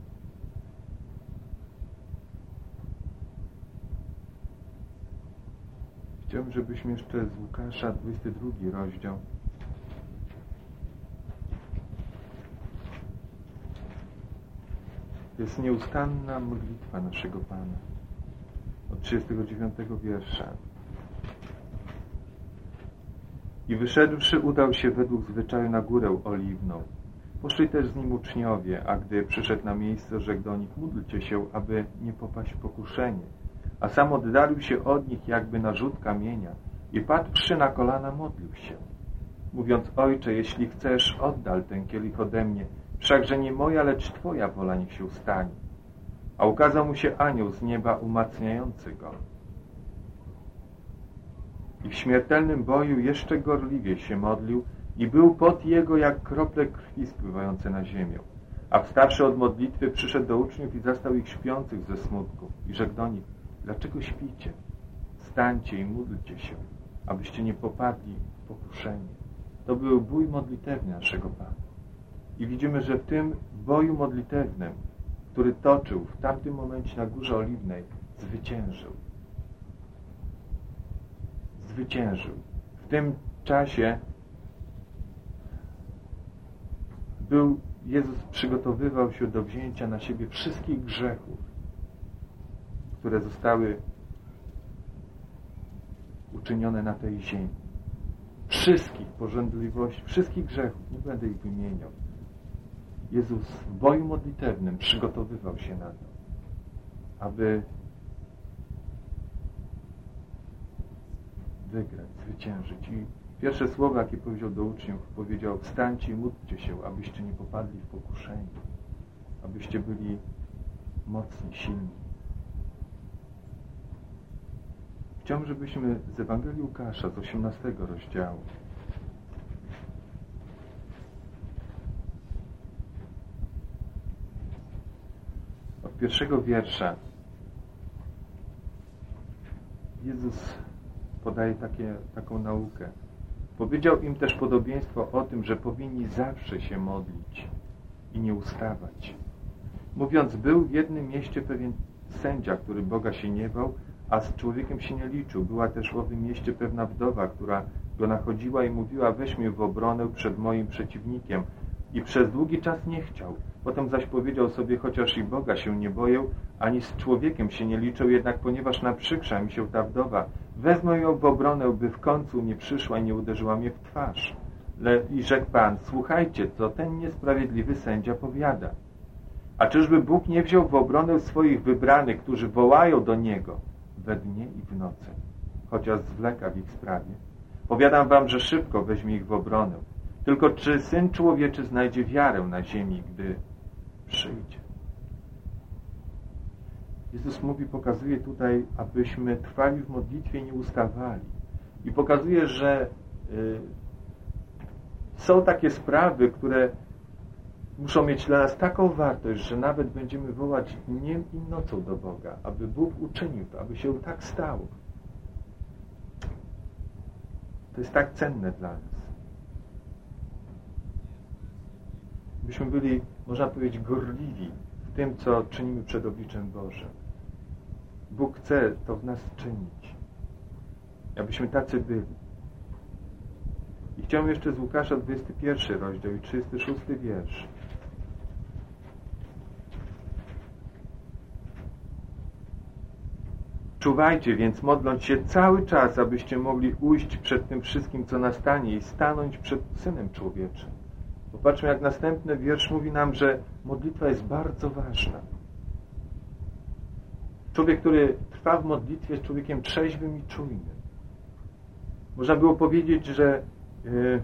Chciałbym, żebyśmy jeszcze z Łukasza, dwudziesty drugi rozdział, jest nieustanna modlitwa naszego Pana. Od trzydziestego dziewiątego wiersza. I wyszedłszy, udał się według zwyczaju na górę oliwną. Poszli też z nim uczniowie, a gdy przyszedł na miejsce, rzekł do nich, módlcie się, aby nie popaść w pokuszenie. A sam oddalił się od nich jakby na rzut kamienia i padłszy na kolana modlił się, mówiąc, Ojcze, jeśli chcesz, oddal ten kielich ode mnie, Wszakże nie moja, lecz Twoja wola niech się stanie. A ukazał mu się anioł z nieba umacniający go. I w śmiertelnym boju jeszcze gorliwie się modlił i był pot jego jak krople krwi spływające na ziemię. A wstawszy od modlitwy, przyszedł do uczniów i zastał ich śpiących ze smutku. I rzekł do nich: dlaczego śpicie? Wstańcie i módlcie się, abyście nie popadli w pokuszenie. To był bój modlitewny naszego Pana. I widzimy, że w tym boju modlitewnym, który toczył w tamtym momencie na Górze Oliwnej, zwyciężył. Zwyciężył. W tym czasie był, Jezus przygotowywał się do wzięcia na siebie wszystkich grzechów, które zostały uczynione na tej ziemi. Wszystkich pożądliwości, wszystkich grzechów, nie będę ich wymieniał. Jezus w boju modlitewnym przygotowywał się na to, aby wygrać, zwyciężyć. I pierwsze słowa, jakie powiedział do uczniów, powiedział: wstańcie i módlcie się, abyście nie popadli w pokuszenie, abyście byli mocni, silni. Chciałbym, żebyśmy z Ewangelii Łukasza, z osiemnastego rozdziału, od pierwszego wiersza, Jezus podaje takie, taką naukę. Powiedział im też podobieństwo o tym, że powinni zawsze się modlić i nie ustawać. Mówiąc, był w jednym mieście pewien sędzia, który Boga się nie bał, a z człowiekiem się nie liczył. Była też w owym mieście pewna wdowa, która go nachodziła i mówiła: weź mnie w obronę przed moim przeciwnikiem. I przez długi czas nie chciał. Potem zaś powiedział sobie: chociaż i Boga się nie boję, ani z człowiekiem się nie liczę, jednak ponieważ naprzykrza mi się ta wdowa, wezmę ją w obronę, by w końcu nie przyszła i nie uderzyła mnie w twarz. Le I rzekł Pan: słuchajcie, co ten niesprawiedliwy sędzia powiada. A czyżby Bóg nie wziął w obronę swoich wybranych, którzy wołają do Niego we dnie i w nocy, chociaż zwleka w ich sprawie? Powiadam wam, że szybko weźmie ich w obronę. Tylko czy Syn Człowieczy znajdzie wiarę na ziemi, gdy przyjdzie? Jezus mówi, pokazuje tutaj, abyśmy trwali w modlitwie i nie ustawali. I pokazuje, że y, są takie sprawy, które muszą mieć dla nas taką wartość, że nawet będziemy wołać dniem i nocą do Boga, aby Bóg uczynił to, aby się tak stało. To jest tak cenne dla nas. Byśmy byli, można powiedzieć, gorliwi w tym, co czynimy przed obliczem Bożym. Bóg chce to w nas czynić. Abyśmy tacy byli. I chciałem jeszcze z Łukasza dwudziesty pierwszy rozdział i trzydziesty szósty wiersz. Czuwajcie więc, modląc się cały czas, abyście mogli ujść przed tym wszystkim, co nastanie, i stanąć przed Synem Człowieczym. Popatrzmy, jak następny wiersz mówi nam, że modlitwa jest bardzo ważna. Człowiek, który trwa w modlitwie, jest człowiekiem trzeźwym i czujnym. Można było powiedzieć, że yy,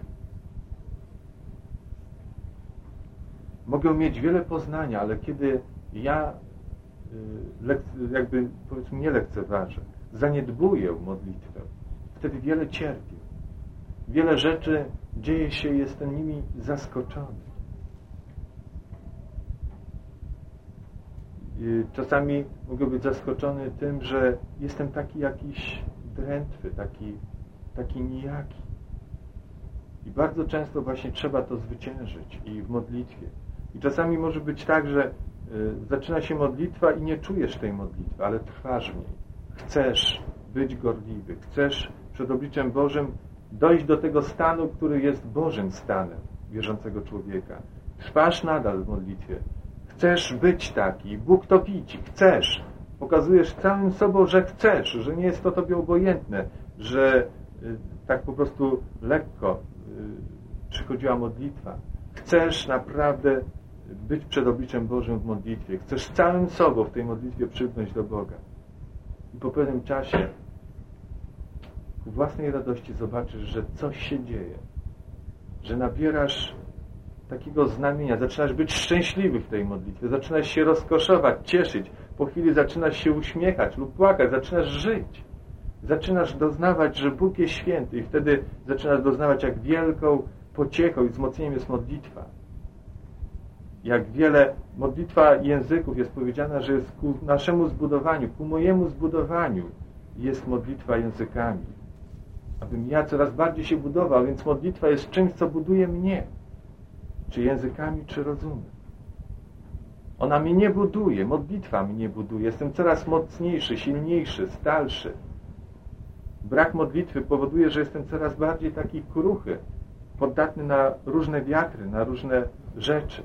mogę mieć wiele poznania, ale kiedy ja yy, lek- jakby, powiedzmy, nie lekceważę, zaniedbuję modlitwę, wtedy wiele cierpię. Wiele rzeczy dzieje się, jestem nimi zaskoczony. I czasami mogę być zaskoczony tym, że jestem taki jakiś drętwy, taki, taki nijaki. I bardzo często właśnie trzeba to zwyciężyć i w modlitwie. I czasami może być tak, że y, zaczyna się modlitwa i nie czujesz tej modlitwy, ale trwasz w niej. Chcesz być gorliwy, chcesz przed obliczem Bożym dojść do tego stanu, który jest Bożym stanem wierzącego człowieka. Trwasz nadal w modlitwie. Chcesz być taki. Bóg to widzi. Chcesz. Pokazujesz całym sobą, że chcesz, że nie jest to tobie obojętne, że y, tak po prostu lekko y, przychodziła modlitwa. Chcesz naprawdę być przed obliczem Bożym w modlitwie. Chcesz całym sobą w tej modlitwie przylgnąć do Boga. I po pewnym czasie ku własnej radości zobaczysz, że coś się dzieje. Że nabierasz takiego znamienia. Zaczynasz być szczęśliwy w tej modlitwie. Zaczynasz się rozkoszować, cieszyć. Po chwili zaczynasz się uśmiechać lub płakać. Zaczynasz żyć. Zaczynasz doznawać, że Bóg jest święty i wtedy zaczynasz doznawać, jak wielką pociechą i wzmocnieniem jest modlitwa. Jak wiele modlitwa języków jest powiedziana, że jest ku naszemu zbudowaniu, ku mojemu zbudowaniu jest modlitwa językami. Abym ja coraz bardziej się budował, więc modlitwa jest czymś, co buduje mnie. Czy językami, czy rozumem. Ona mnie nie buduje, modlitwa mnie buduje. Jestem coraz mocniejszy, silniejszy, stalszy. Brak modlitwy powoduje, że jestem coraz bardziej taki kruchy, poddatny na różne wiatry, na różne rzeczy.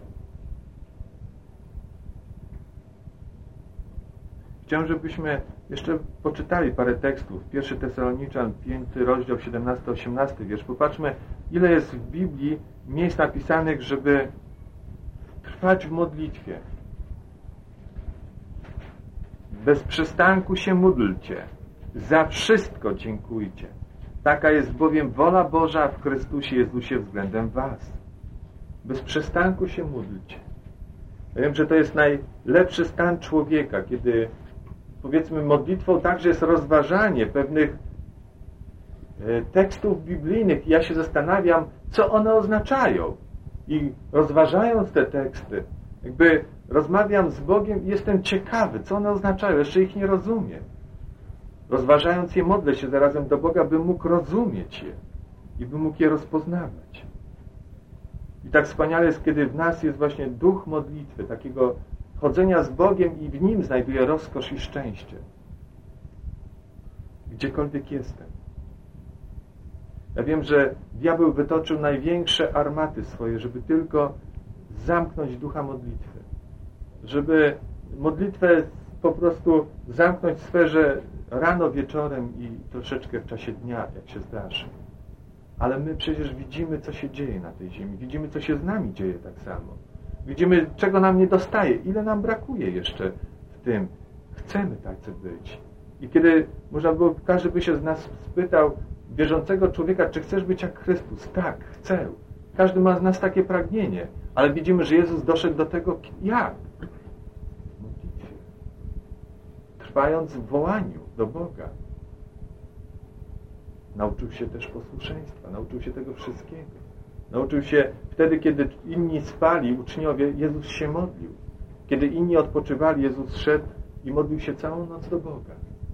Chciałem, żebyśmy jeszcze poczytali parę tekstów. Pierwszy Tesaloniczan, piąty rozdział, siedemnasty osiemnasty wiersz. Popatrzmy, ile jest w Biblii miejsc napisanych, żeby trwać w modlitwie. Bez przystanku się módlcie. Za wszystko dziękujcie. Taka jest bowiem wola Boża w Chrystusie Jezusie względem was. Bez przestanku się módlcie. Ja wiem, że to jest najlepszy stan człowieka, kiedy powiedzmy modlitwą także jest rozważanie pewnych tekstów biblijnych i ja się zastanawiam, co one oznaczają. I rozważając te teksty, jakby rozmawiam z Bogiem i jestem ciekawy, co one oznaczają. Jeszcze ich nie rozumiem. Rozważając je, modlę się zarazem do Boga, bym mógł rozumieć je i bym mógł je rozpoznawać. I tak wspaniale jest, kiedy w nas jest właśnie duch modlitwy, takiego chodzenia z Bogiem i w Nim znajduję rozkosz i szczęście. Gdziekolwiek jestem. Ja wiem, że diabeł wytoczył największe armaty swoje, żeby tylko zamknąć ducha modlitwy. Żeby modlitwę po prostu zamknąć w sferze rano, wieczorem i troszeczkę w czasie dnia, jak się zdarzy. Ale my przecież widzimy, co się dzieje na tej ziemi. Widzimy, co się z nami dzieje tak samo. Widzimy, czego nam nie dostaje. Ile nam brakuje jeszcze w tym. Chcemy tacy być. I kiedy można było, każdy by się z nas spytał wierzącego człowieka, czy chcesz być jak Chrystus? Tak, chcę. Każdy ma z nas takie pragnienie. Ale widzimy, że Jezus doszedł do tego, jak? W modlitwie. Trwając w wołaniu do Boga. Nauczył się też posłuszeństwa. Nauczył się tego wszystkiego. Nauczył się wtedy, kiedy inni spali, uczniowie, Jezus się modlił. Kiedy inni odpoczywali, Jezus szedł i modlił się całą noc do Boga.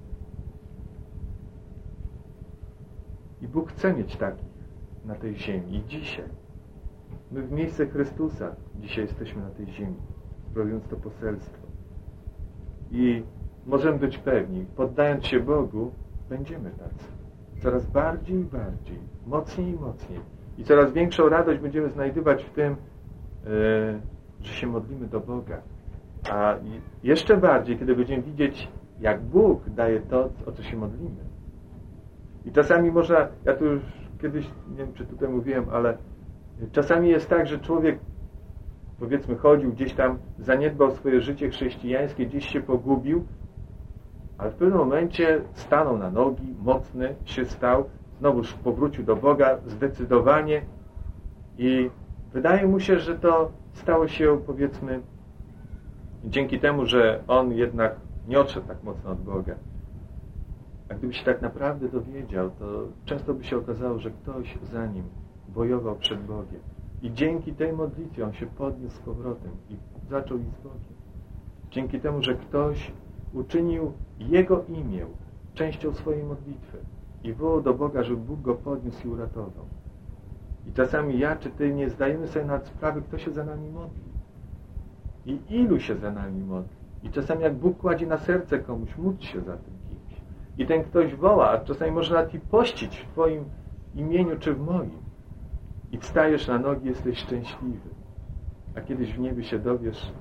I Bóg chce mieć takich na tej ziemi. I dzisiaj. My w miejsce Chrystusa dzisiaj jesteśmy na tej ziemi, robiąc to poselstwo. I możemy być pewni, poddając się Bogu, będziemy tacy. Coraz bardziej i bardziej, mocniej i mocniej. I coraz większą radość będziemy znajdywać w tym, yy, że się modlimy do Boga. A jeszcze bardziej, kiedy będziemy widzieć, jak Bóg daje to, o co się modlimy. I czasami można, ja tu już kiedyś, nie wiem, czy tutaj mówiłem, ale czasami jest tak, że człowiek, powiedzmy, chodził gdzieś tam, zaniedbał swoje życie chrześcijańskie, gdzieś się pogubił, ale w pewnym momencie stanął na nogi, mocny się stał, znowuż powrócił do Boga zdecydowanie i wydaje mu się, że to stało się, powiedzmy, dzięki temu, że on jednak nie odszedł tak mocno od Boga. A gdyby się tak naprawdę dowiedział, to często by się okazało, że ktoś za nim bojował przed Bogiem. I dzięki tej modlitwie on się podniósł z powrotem i zaczął iść z Bogiem. Dzięki temu, że ktoś uczynił Jego imię częścią swojej modlitwy i wołał do Boga, żeby Bóg go podniósł i uratował. I czasami ja czy ty nie zdajemy sobie nawet sprawy, kto się za nami modli. I ilu się za nami modli. I czasami jak Bóg kładzie na serce komuś, módl się za tym kimś. I ten ktoś woła, a czasami może nawet i pościć w twoim imieniu czy w moim. I wstajesz na nogi, jesteś szczęśliwy. A kiedyś w niebie się dowiesz,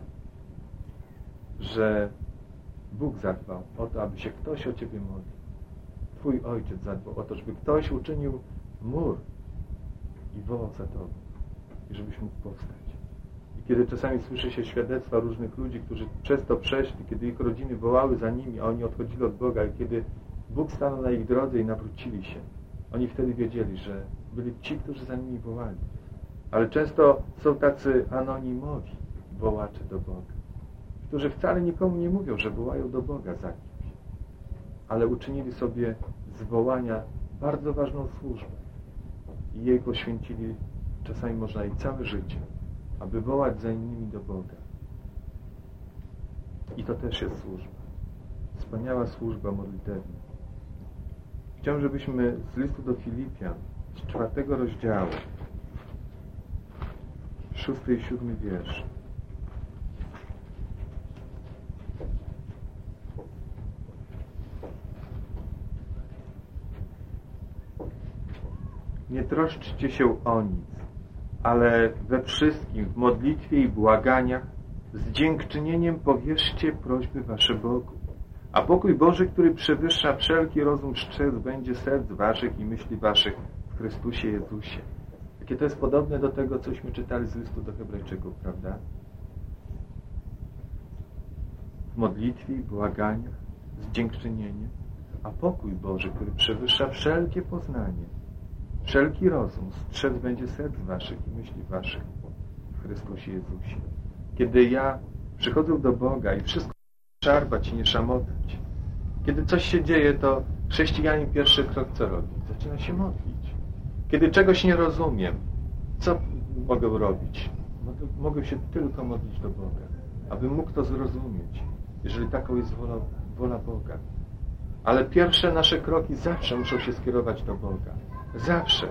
że Bóg zadbał o to, aby się ktoś o ciebie modlił. Twój Ojciec zadbał o to, żeby ktoś uczynił mur i wołał za tobą. I żebyś mógł powstać. I kiedy czasami słyszy się świadectwa różnych ludzi, którzy przez to przeszli, kiedy ich rodziny wołały za nimi, a oni odchodzili od Boga i kiedy Bóg stanął na ich drodze i nawrócili się, oni wtedy wiedzieli, że byli ci, którzy za nimi wołali. Ale często są tacy anonimowi wołacze do Boga, którzy wcale nikomu nie mówią, że wołają do Boga za kimś, ale uczynili sobie z wołania bardzo ważną służbę i jej poświęcili czasami można i całe życie, aby wołać za innymi do Boga. I to też jest służba. Wspaniała służba modlitewna. Chciałbym, żebyśmy z listu do Filipian, z czwartego rozdziału, szósty i siódmy wiersz. Nie troszczcie się o nic, ale we wszystkim w modlitwie i błaganiach z dziękczynieniem powierzcie prośby wasze Bogu. A pokój Boży, który przewyższa wszelki rozum, strzec będzie serc waszych i myśli waszych w Chrystusie Jezusie. Jakie to jest podobne do tego, cośmy czytali z listu do Hebrajczyków, prawda? W modlitwie i błaganiach z dziękczynieniem, a pokój Boży, który przewyższa wszelkie poznanie, wszelki rozum, strzec będzie serc waszych i myśli waszych w Chrystusie Jezusie. Kiedy ja przychodzę do Boga i wszystko szarpać i nie szamotać, kiedy coś się dzieje, to chrześcijanin pierwszy krok co robi? Zaczyna się modlić. Kiedy czegoś nie rozumiem, co mogę robić? Mogę się tylko modlić do Boga, aby mógł to zrozumieć, jeżeli taką jest wola, wola Boga. Ale pierwsze nasze kroki zawsze muszą się skierować do Boga. Zawsze.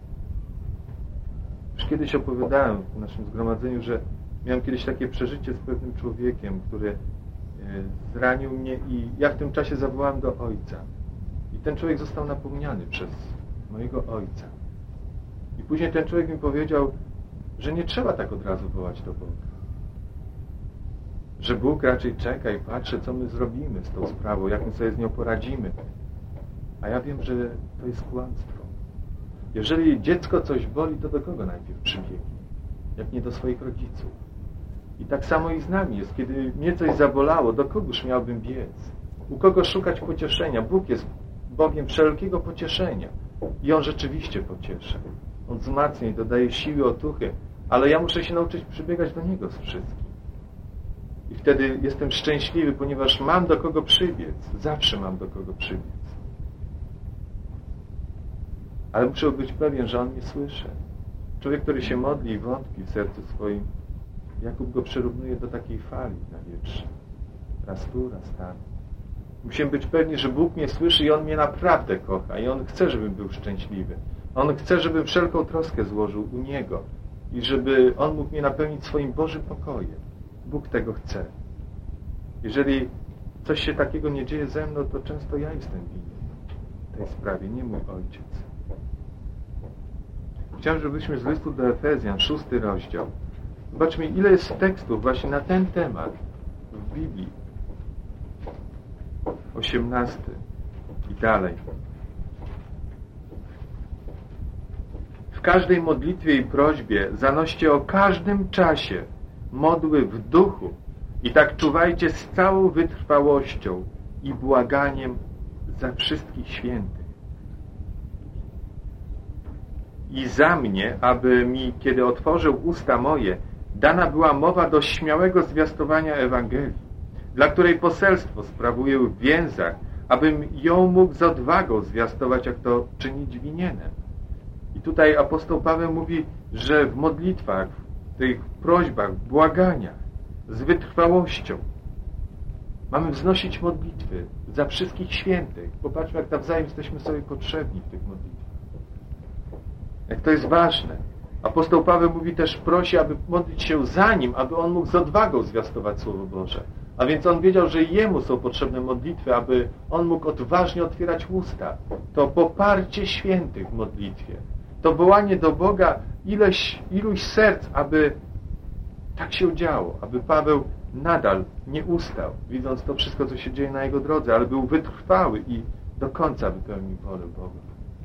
Już kiedyś opowiadałem w naszym zgromadzeniu, że miałem kiedyś takie przeżycie z pewnym człowiekiem, który zranił mnie i ja w tym czasie zawołałem do Ojca. I ten człowiek został napomniany przez mojego Ojca. I później ten człowiek mi powiedział, że nie trzeba tak od razu wołać do Boga. Że Bóg raczej czeka i patrzy, co my zrobimy z tą sprawą, jak my sobie z nią poradzimy. A ja wiem, że to jest kłamstwo. Jeżeli dziecko coś boli, to do kogo najpierw przybiegnie? Jak nie do swoich rodziców. I tak samo i z nami jest. Kiedy mnie coś zabolało, do kogoż miałbym biec? U kogo szukać pocieszenia? Bóg jest Bogiem wszelkiego pocieszenia. I On rzeczywiście pociesza. On wzmacnia i dodaje siły, otuchy. Ale ja muszę się nauczyć przybiegać do Niego z wszystkim. I wtedy jestem szczęśliwy, ponieważ mam do kogo przybiec. Zawsze mam do kogo przybiec. Ale muszę być pewien, że On mnie słyszy. Człowiek, który się modli i wątpi w sercu swoim, Jakub go przyrównuje do takiej fali na wietrze. Raz tu, raz tam. Musimy być pewni, że Bóg mnie słyszy i On mnie naprawdę kocha. I On chce, żebym był szczęśliwy. On chce, żebym wszelką troskę złożył u Niego. I żeby On mógł mnie napełnić swoim Bożym pokojem. Bóg tego chce. Jeżeli coś się takiego nie dzieje ze mną, to często ja jestem winien w tej sprawie, nie mój Ojciec. Chciałem, żebyśmy z listu do Efezjan, szósty rozdział. Zobaczmy, ile jest tekstów właśnie na ten temat w Biblii. osiemnasty i dalej. W każdej modlitwie i prośbie zanoście o każdym czasie modły w duchu i tak czuwajcie z całą wytrwałością i błaganiem za wszystkich świętych. I za mnie, aby mi, kiedy otworzył usta moje, dana była mowa do śmiałego zwiastowania Ewangelii, dla której poselstwo sprawuję w więzach, abym ją mógł z odwagą zwiastować, jak to czynić winienem. I tutaj apostoł Paweł mówi, że w modlitwach, w tych prośbach, w błaganiach, z wytrwałością mamy wznosić modlitwy za wszystkich świętych. Popatrzmy, jak nawzajem jesteśmy sobie potrzebni w tych modlitwach. Jak to jest ważne. Apostoł Paweł mówi też, prosi, aby modlić się za nim, aby on mógł z odwagą zwiastować Słowo Boże. A więc on wiedział, że jemu są potrzebne modlitwy, aby on mógł odważnie otwierać usta. To poparcie świętych w modlitwie. To wołanie do Boga ileś, iluś serc, aby tak się działo, aby Paweł nadal nie ustał, widząc to wszystko, co się dzieje na jego drodze, ale był wytrwały i do końca wypełnił wolę Boga.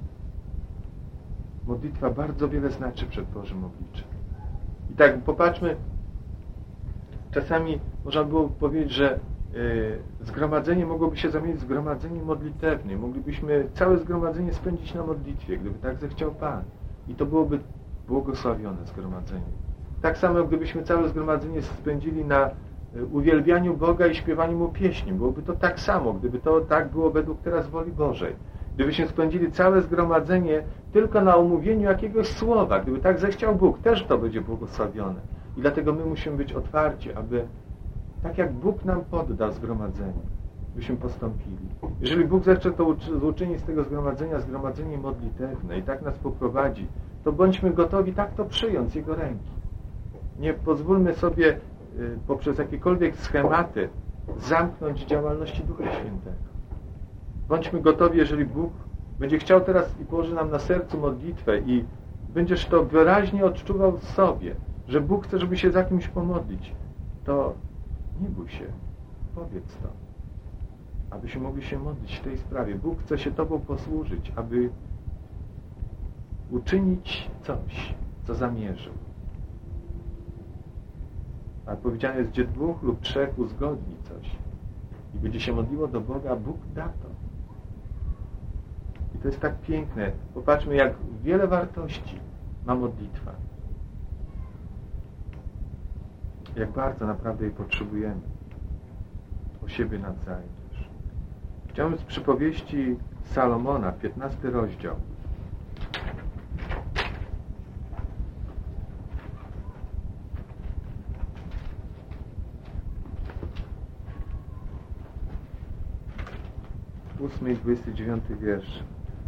Modlitwa bardzo wiele znaczy przed Bożym obliczem. I tak popatrzmy, czasami można było powiedzieć, że yy, zgromadzenie mogłoby się zamienić zgromadzeniem modlitewnym. Moglibyśmy całe zgromadzenie spędzić na modlitwie, gdyby tak zechciał Pan. I to byłoby błogosławione zgromadzenie. Tak samo, gdybyśmy całe zgromadzenie spędzili na uwielbianiu Boga i śpiewaniu Mu pieśni. Byłoby to tak samo, gdyby to tak było według teraz woli Bożej. Gdybyśmy spędzili całe zgromadzenie tylko na omówieniu jakiegoś słowa, gdyby tak zechciał Bóg, też to będzie błogosławione. I dlatego my musimy być otwarci, aby tak jak Bóg nam podda zgromadzenie, byśmy postąpili. Jeżeli Bóg zechce to uczynić z tego zgromadzenia zgromadzenie modlitewne i tak nas poprowadzi, to bądźmy gotowi tak to przyjąć z Jego ręki. Nie pozwólmy sobie y, poprzez jakiekolwiek schematy zamknąć działalności Ducha Świętego. Bądźmy gotowi, jeżeli Bóg będzie chciał teraz i położy nam na sercu modlitwę i będziesz to wyraźnie odczuwał w sobie, że Bóg chce, żeby się za kimś pomodlić, to nie bój się, powiedz to, abyśmy mogli się modlić w tej sprawie. Bóg chce się Tobą posłużyć, aby uczynić coś, co zamierzył. A powiedziane jest, gdzie dwóch lub trzech uzgodni coś i będzie się modliło do Boga, Bóg da to. I to jest tak piękne. Popatrzmy, jak wiele wartości ma modlitwa. Jak bardzo naprawdę jej potrzebujemy. O siebie nawzajem też. Chciałbym z przypowieści Salomona, piętnasty rozdział. ósmy i dwudziesty dziewiąty wiersz.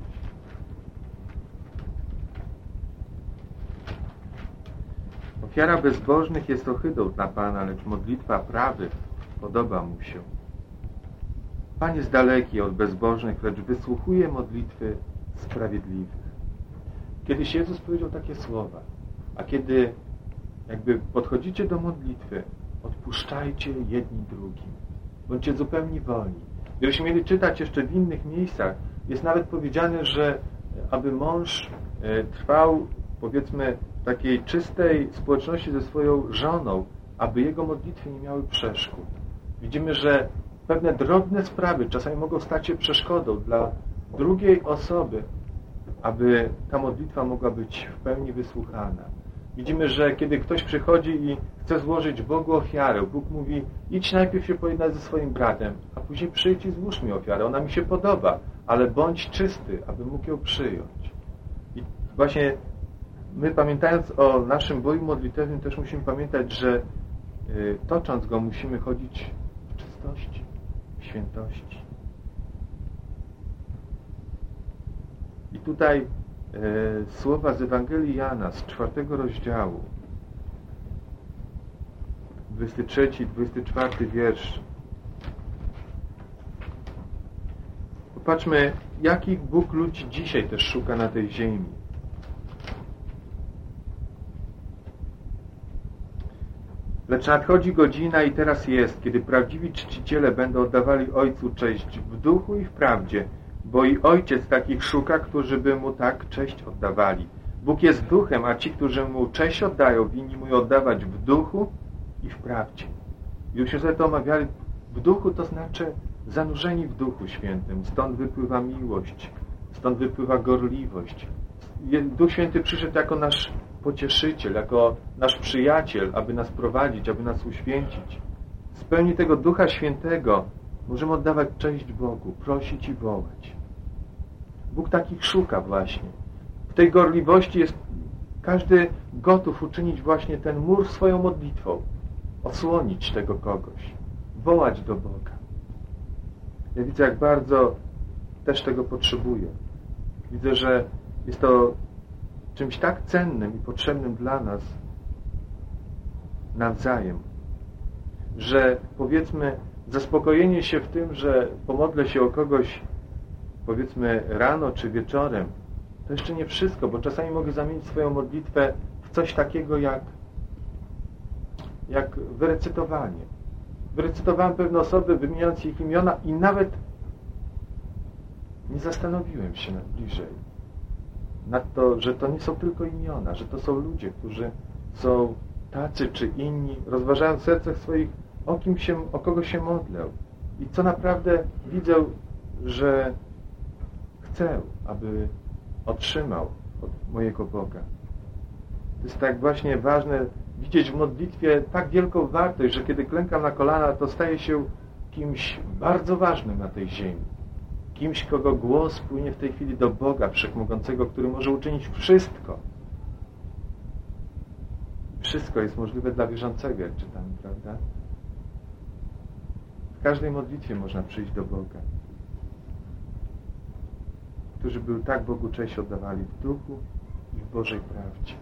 Ofiara bezbożnych jest ohydą dla Pana, lecz modlitwa prawych podoba Mu się. Pan jest daleki od bezbożnych, lecz wysłuchuje modlitwy sprawiedliwych. Kiedyś Jezus powiedział takie słowa, a kiedy jakby podchodzicie do modlitwy, odpuszczajcie jedni drugim. Bądźcie zupełnie wolni. Gdybyśmy mieli czytać jeszcze w innych miejscach, jest nawet powiedziane, że aby mąż trwał, powiedzmy, w takiej czystej społeczności ze swoją żoną, aby jego modlitwy nie miały przeszkód. Widzimy, że pewne drobne sprawy czasami mogą stać się przeszkodą dla drugiej osoby, aby ta modlitwa mogła być w pełni wysłuchana. Widzimy, że kiedy ktoś przychodzi i chce złożyć Bogu ofiarę, Bóg mówi, idź najpierw się pojednać ze swoim bratem, a później przyjdź i złóż mi ofiarę. Ona mi się podoba, ale bądź czysty, aby mógł ją przyjąć. I właśnie my, pamiętając o naszym boju modlitewnym, też musimy pamiętać, że y, tocząc go musimy chodzić w czystości, w świętości. I tutaj y, słowa z Ewangelii Jana z czwartego rozdziału, dwudziesty trzeci i dwudziesty czwarty wiersz. Popatrzmy, jakich Bóg ludzi dzisiaj też szuka na tej ziemi. Lecz nadchodzi godzina i teraz jest, kiedy prawdziwi czciciele będą oddawali Ojcu cześć w duchu i w prawdzie, bo i Ojciec takich szuka, którzy by Mu tak cześć oddawali. Bóg jest duchem, a ci, którzy Mu cześć oddają, winni Mu ją oddawać w duchu i w prawdzie. Już sobie to omawiali, w duchu to znaczy zanurzeni w Duchu Świętym. Stąd wypływa miłość, stąd wypływa gorliwość. Duch Święty przyszedł jako nasz pocieszyciel, jako nasz przyjaciel, aby nas prowadzić, aby nas uświęcić. Z pełni tego Ducha Świętego możemy oddawać cześć Bogu, prosić i wołać. Bóg takich szuka właśnie. W tej gorliwości jest każdy gotów uczynić właśnie ten mur swoją modlitwą, osłonić tego kogoś, wołać do Boga. Ja widzę, jak bardzo też tego potrzebuję. Widzę, że jest to czymś tak cennym i potrzebnym dla nas nawzajem, że powiedzmy zaspokojenie się w tym, że pomodlę się o kogoś powiedzmy rano czy wieczorem, to jeszcze nie wszystko, bo czasami mogę zamienić swoją modlitwę w coś takiego jak jak wyrecytowanie. Wyrecytowałem pewne osoby, wymieniając ich imiona i nawet nie zastanowiłem się bliżej nad to, że to nie są tylko imiona, że to są ludzie, którzy są tacy czy inni, rozważają w sercach swoich, o kim się, o kogo się modlę i co naprawdę widzę, że chcę, aby otrzymał od mojego Boga. To jest tak właśnie ważne widzieć w modlitwie tak wielką wartość, że kiedy klękam na kolana, to staję się kimś bardzo ważnym na tej ziemi. Kimś, kogo głos płynie w tej chwili do Boga Wszechmogącego, który może uczynić wszystko. Wszystko jest możliwe dla wierzącego, jak czytamy, prawda? W każdej modlitwie można przyjść do Boga. Którzy by tak Bogu cześć oddawali w duchu i w Bożej prawdzie.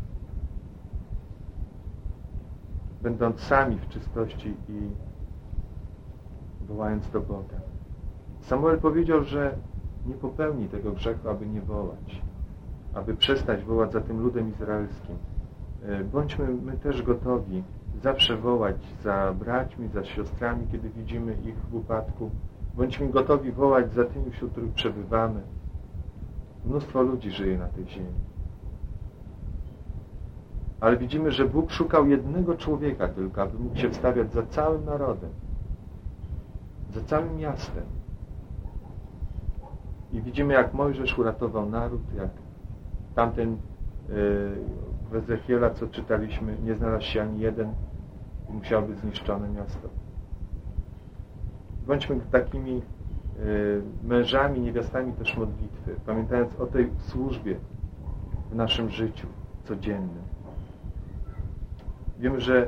Będąc sami w czystości i wołając do Boga. Samuel powiedział, że nie popełni tego grzechu, aby nie wołać, aby przestać wołać za tym ludem izraelskim. Bądźmy my też gotowi zawsze wołać za braćmi, za siostrami, kiedy widzimy ich w upadku. Bądźmy gotowi wołać za tymi, wśród których przebywamy. Mnóstwo ludzi żyje na tej ziemi. Ale widzimy, że Bóg szukał jednego człowieka tylko, aby mógł się wstawiać za całym narodem, za całym miastem. I widzimy, jak Mojżesz uratował naród, jak tamten yy, w Ezechiela, co czytaliśmy, nie znalazł się ani jeden i musiało być zniszczone miasto. Bądźmy takimi yy, mężami, niewiastami też modlitwy, pamiętając o tej służbie w naszym życiu codziennym. Wiemy, że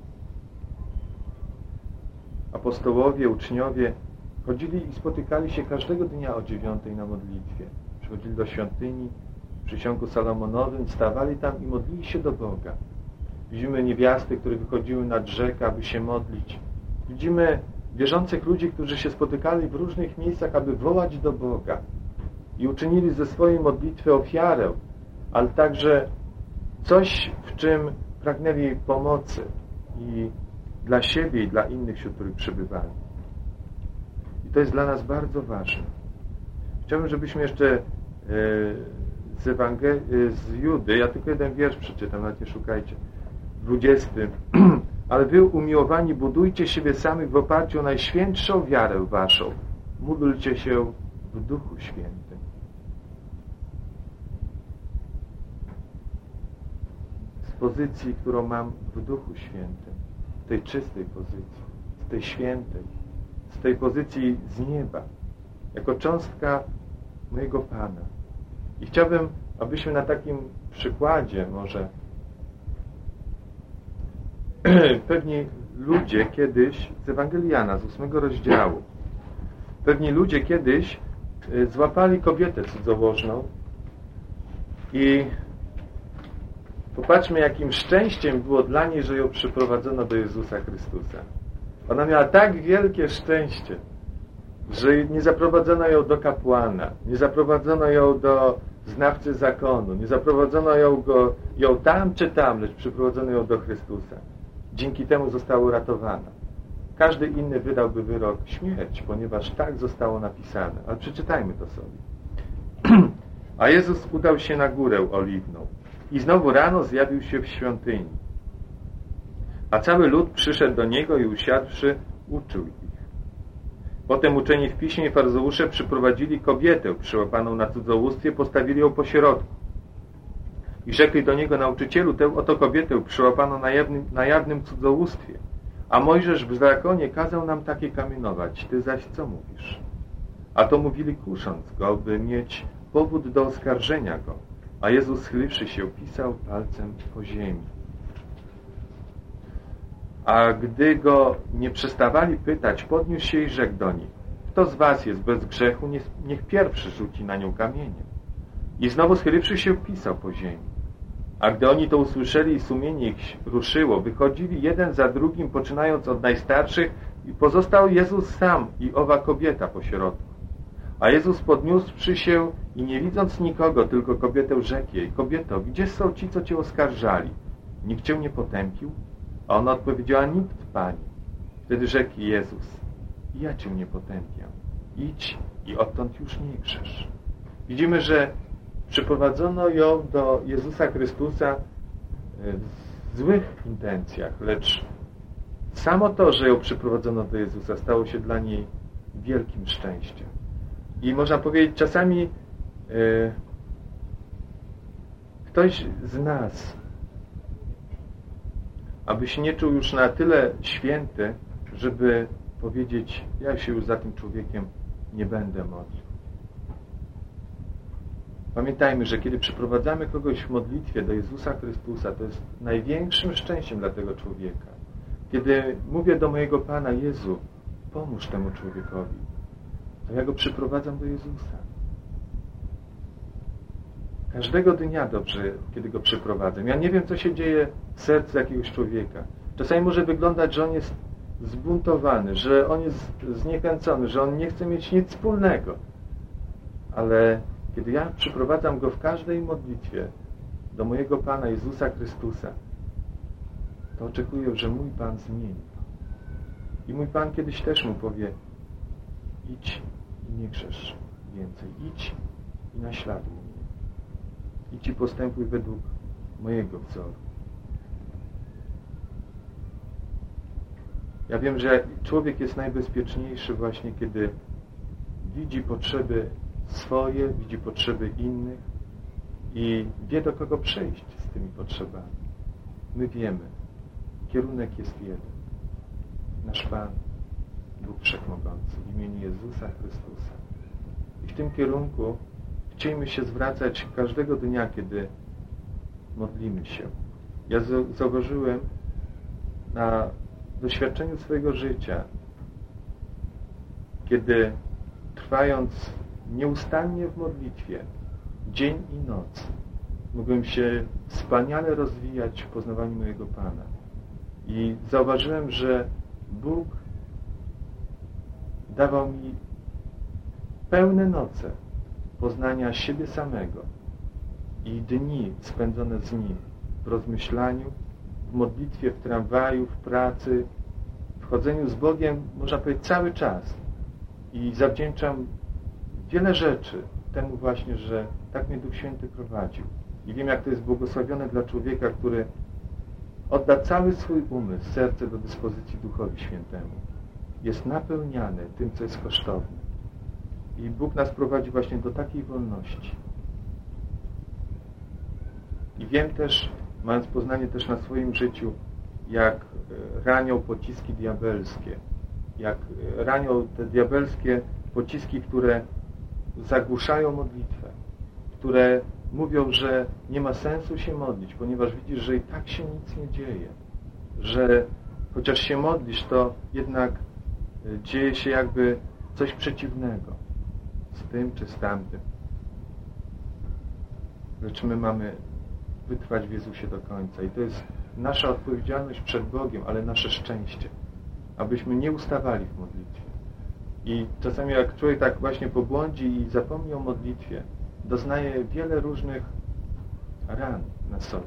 apostołowie, uczniowie chodzili i spotykali się każdego dnia o dziewiątej na modlitwie. Przychodzili do świątyni, w przysionku Salomonowym, stawali tam i modlili się do Boga. Widzimy niewiasty, które wychodziły nad rzekę, aby się modlić. Widzimy wierzących ludzi, którzy się spotykali w różnych miejscach, aby wołać do Boga i uczynili ze swojej modlitwy ofiarę, ale także coś, w czym pragnęli pomocy i dla siebie i dla innych, wśród których przebywali. I to jest dla nas bardzo ważne. Chciałbym, żebyśmy jeszcze z, Ewangel- z Judy, ja tylko jeden wiersz przeczytam, nawet nie szukajcie, dwudziesty. Ale wy, umiłowani, budujcie siebie samych w oparciu o najświętszą wiarę waszą. Módlcie się w Duchu Świętym. Z pozycji, którą mam w Duchu Świętym, z tej czystej pozycji, z tej świętej, z tej pozycji z nieba, jako cząstka mojego Pana. I chciałbym, abyśmy na takim przykładzie może pewni ludzie kiedyś z Ewangelii Jana, z ósmego rozdziału, pewni ludzie kiedyś złapali kobietę cudzołożną i popatrzmy, jakim szczęściem było dla niej, że ją przyprowadzono do Jezusa Chrystusa. Ona miała tak wielkie szczęście, że nie zaprowadzono ją do kapłana, nie zaprowadzono ją do znawcy zakonu, nie zaprowadzono ją, go, ją tam czy tam, lecz przyprowadzono ją do Chrystusa. Dzięki temu została uratowana. Każdy inny wydałby wyrok śmierć, ponieważ tak zostało napisane. Ale przeczytajmy to sobie. A Jezus udał się na górę oliwną i znowu rano zjawił się w świątyni. A cały lud przyszedł do Niego i usiadłszy, uczył ich. Potem uczeni w piśmie i faryzeusze przyprowadzili kobietę przyłapaną na cudzołóstwie, postawili ją pośrodku. I rzekli do Niego: nauczycielu, tę oto kobietę przyłapano na jawnym, na jawnym cudzołóstwie. A Mojżesz w zakonie kazał nam takie kamienować. Ty zaś co mówisz? A to mówili, kusząc go, by mieć powód do oskarżenia go. A Jezus, schyliwszy się, pisał palcem po ziemi. A gdy go nie przestawali pytać, podniósł się i rzekł do nich: kto z was jest bez grzechu, niech pierwszy rzuci na nią kamieniem. I znowu schyliwszy się, pisał po ziemi. A gdy oni to usłyszeli i sumienie ich ruszyło, wychodzili jeden za drugim, poczynając od najstarszych, i pozostał Jezus sam i owa kobieta pośrodku. A Jezus, podniósłszy się i nie widząc nikogo, tylko kobietę, rzekł jej: kobieto, gdzie są ci, co cię oskarżali? Nikt cię nie potępił? A ona odpowiedziała: nikt, Panie. Wtedy rzekł Jezus: ja cię nie potępiam. Idź i odtąd już nie grzesz. Widzimy, że przyprowadzono ją do Jezusa Chrystusa w złych intencjach, lecz samo to, że ją przyprowadzono do Jezusa, stało się dla niej wielkim szczęściem. I można powiedzieć, czasami e, ktoś z nas aby się nie czuł już na tyle święty, żeby powiedzieć, ja się już za tym człowiekiem nie będę modlił. Pamiętajmy, że kiedy przyprowadzamy kogoś w modlitwie do Jezusa Chrystusa, to jest największym szczęściem dla tego człowieka. Kiedy mówię do mojego Pana, Jezu, pomóż temu człowiekowi, to ja go przyprowadzam do Jezusa. Każdego dnia dobrze, kiedy go przyprowadzę. Ja nie wiem, co się dzieje w sercu jakiegoś człowieka. Czasami może wyglądać, że on jest zbuntowany, że on jest zniechęcony, że on nie chce mieć nic wspólnego. Ale kiedy ja przyprowadzam go w każdej modlitwie do mojego Pana Jezusa Chrystusa, to oczekuję, że mój Pan zmieni. I mój Pan kiedyś też mu powie, idź i nie grzesz więcej. Idź i naśladuj mnie. Idź i postępuj według mojego wzoru. Ja wiem, że człowiek jest najbezpieczniejszy właśnie, kiedy widzi potrzeby swoje, widzi potrzeby innych i wie, do kogo przyjść z tymi potrzebami. My wiemy, kierunek jest jeden. Nasz Pan, Bóg Wszechmogący, w imieniu Jezusa Chrystusa. I w tym kierunku chcielibyśmy się zwracać każdego dnia, kiedy modlimy się. Ja zauważyłem na doświadczeniu swojego życia, kiedy trwając nieustannie w modlitwie, dzień i noc, mogłem się wspaniale rozwijać w poznawaniu mojego Pana. I zauważyłem, że Bóg dawał mi pełne noce poznania siebie samego i dni spędzone z Nim w rozmyślaniu, w modlitwie, w tramwaju, w pracy, w chodzeniu z Bogiem, można powiedzieć, cały czas. I zawdzięczam wiele rzeczy temu właśnie, że tak mnie Duch Święty prowadził. I wiem, jak to jest błogosławione dla człowieka, który odda cały swój umysł, serce do dyspozycji Duchowi Świętemu. Jest napełniany tym, co jest kosztowne. I Bóg nas prowadzi właśnie do takiej wolności. I wiem też, mając poznanie też na swoim życiu, jak ranią pociski diabelskie, jak ranią te diabelskie pociski, które zagłuszają modlitwę, które mówią, że nie ma sensu się modlić, ponieważ widzisz, że i tak się nic nie dzieje, że chociaż się modlisz, to jednak dzieje się jakby coś przeciwnego z tym czy z tamtym. Lecz my mamy wytrwać w Jezusie do końca i to jest nasza odpowiedzialność przed Bogiem, ale nasze szczęście, abyśmy nie ustawali w modlitwie. I czasami jak człowiek tak właśnie pobłądzi i zapomni o modlitwie, doznaje wiele różnych ran na sobie.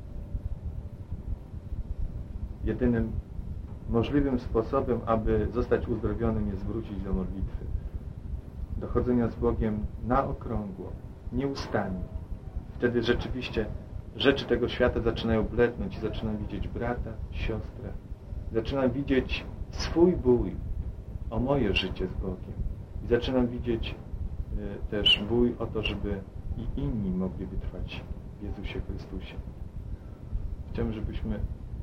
Jedynym możliwym sposobem, aby zostać uzdrowionym, jest wrócić do modlitwy, do chodzenia z Bogiem na okrągło, nieustannie. Wtedy rzeczywiście rzeczy tego świata zaczynają blednąć i zaczynam widzieć brata, siostrę. Zaczynam widzieć swój bój o moje życie z Bogiem. I zaczynam widzieć y, też bój o to, żeby i inni mogli wytrwać w Jezusie Chrystusie. Chciałbym, żebyśmy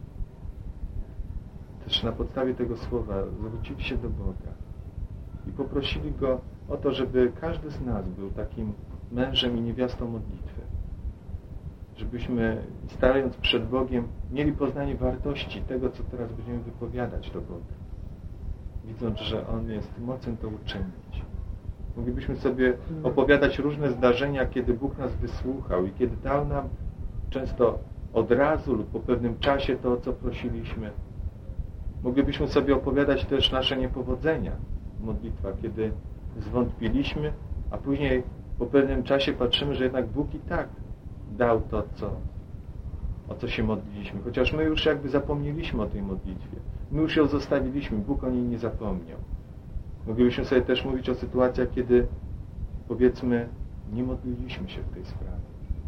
też na podstawie tego słowa zwrócili się do Boga i poprosili Go o to, żeby każdy z nas był takim mężem i niewiastą modlitwy. Żebyśmy, stając przed Bogiem, mieli poznanie wartości tego, co teraz będziemy wypowiadać do Boga. Widząc, że On jest mocen to uczynić. Moglibyśmy sobie opowiadać różne zdarzenia, kiedy Bóg nas wysłuchał i kiedy dał nam często od razu lub po pewnym czasie to, o co prosiliśmy. Moglibyśmy sobie opowiadać też nasze niepowodzenia w modlitwach, kiedy zwątpiliśmy, a później po pewnym czasie patrzymy, że jednak Bóg i tak dał to, co, o co się modliliśmy. Chociaż my już jakby zapomnieliśmy o tej modlitwie. My już ją zostawiliśmy. Bóg o niej nie zapomniał. Moglibyśmy sobie też mówić o sytuacjach, kiedy, powiedzmy, nie modliliśmy się w tej sprawie.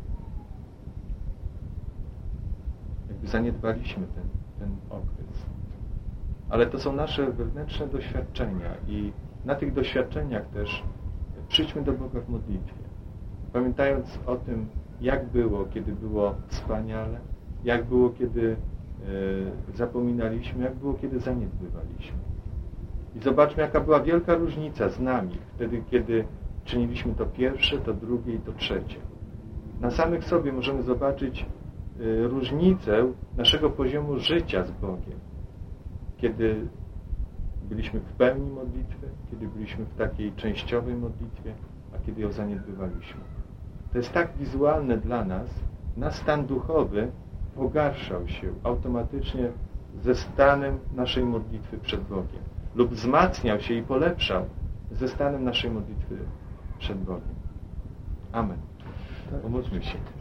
Jakby zaniedbaliśmy ten, ten okres. Ale to są nasze wewnętrzne doświadczenia i na tych doświadczeniach też przyjdźmy do Boga w modlitwie. Pamiętając o tym, jak było, kiedy było wspaniale, jak było, kiedy zapominaliśmy, jak było, kiedy zaniedbywaliśmy. I zobaczmy, jaka była wielka różnica z nami, wtedy, kiedy czyniliśmy to pierwsze, to drugie i to trzecie. Na samych sobie możemy zobaczyć różnicę naszego poziomu życia z Bogiem. Kiedy byliśmy w pełni modlitwy, kiedy byliśmy w takiej częściowej modlitwie, a kiedy ją zaniedbywaliśmy. To jest tak wizualne dla nas, nasz stan duchowy pogarszał się automatycznie ze stanem naszej modlitwy przed Bogiem lub wzmacniał się i polepszał ze stanem naszej modlitwy przed Bogiem. Amen. Pomódlmy się.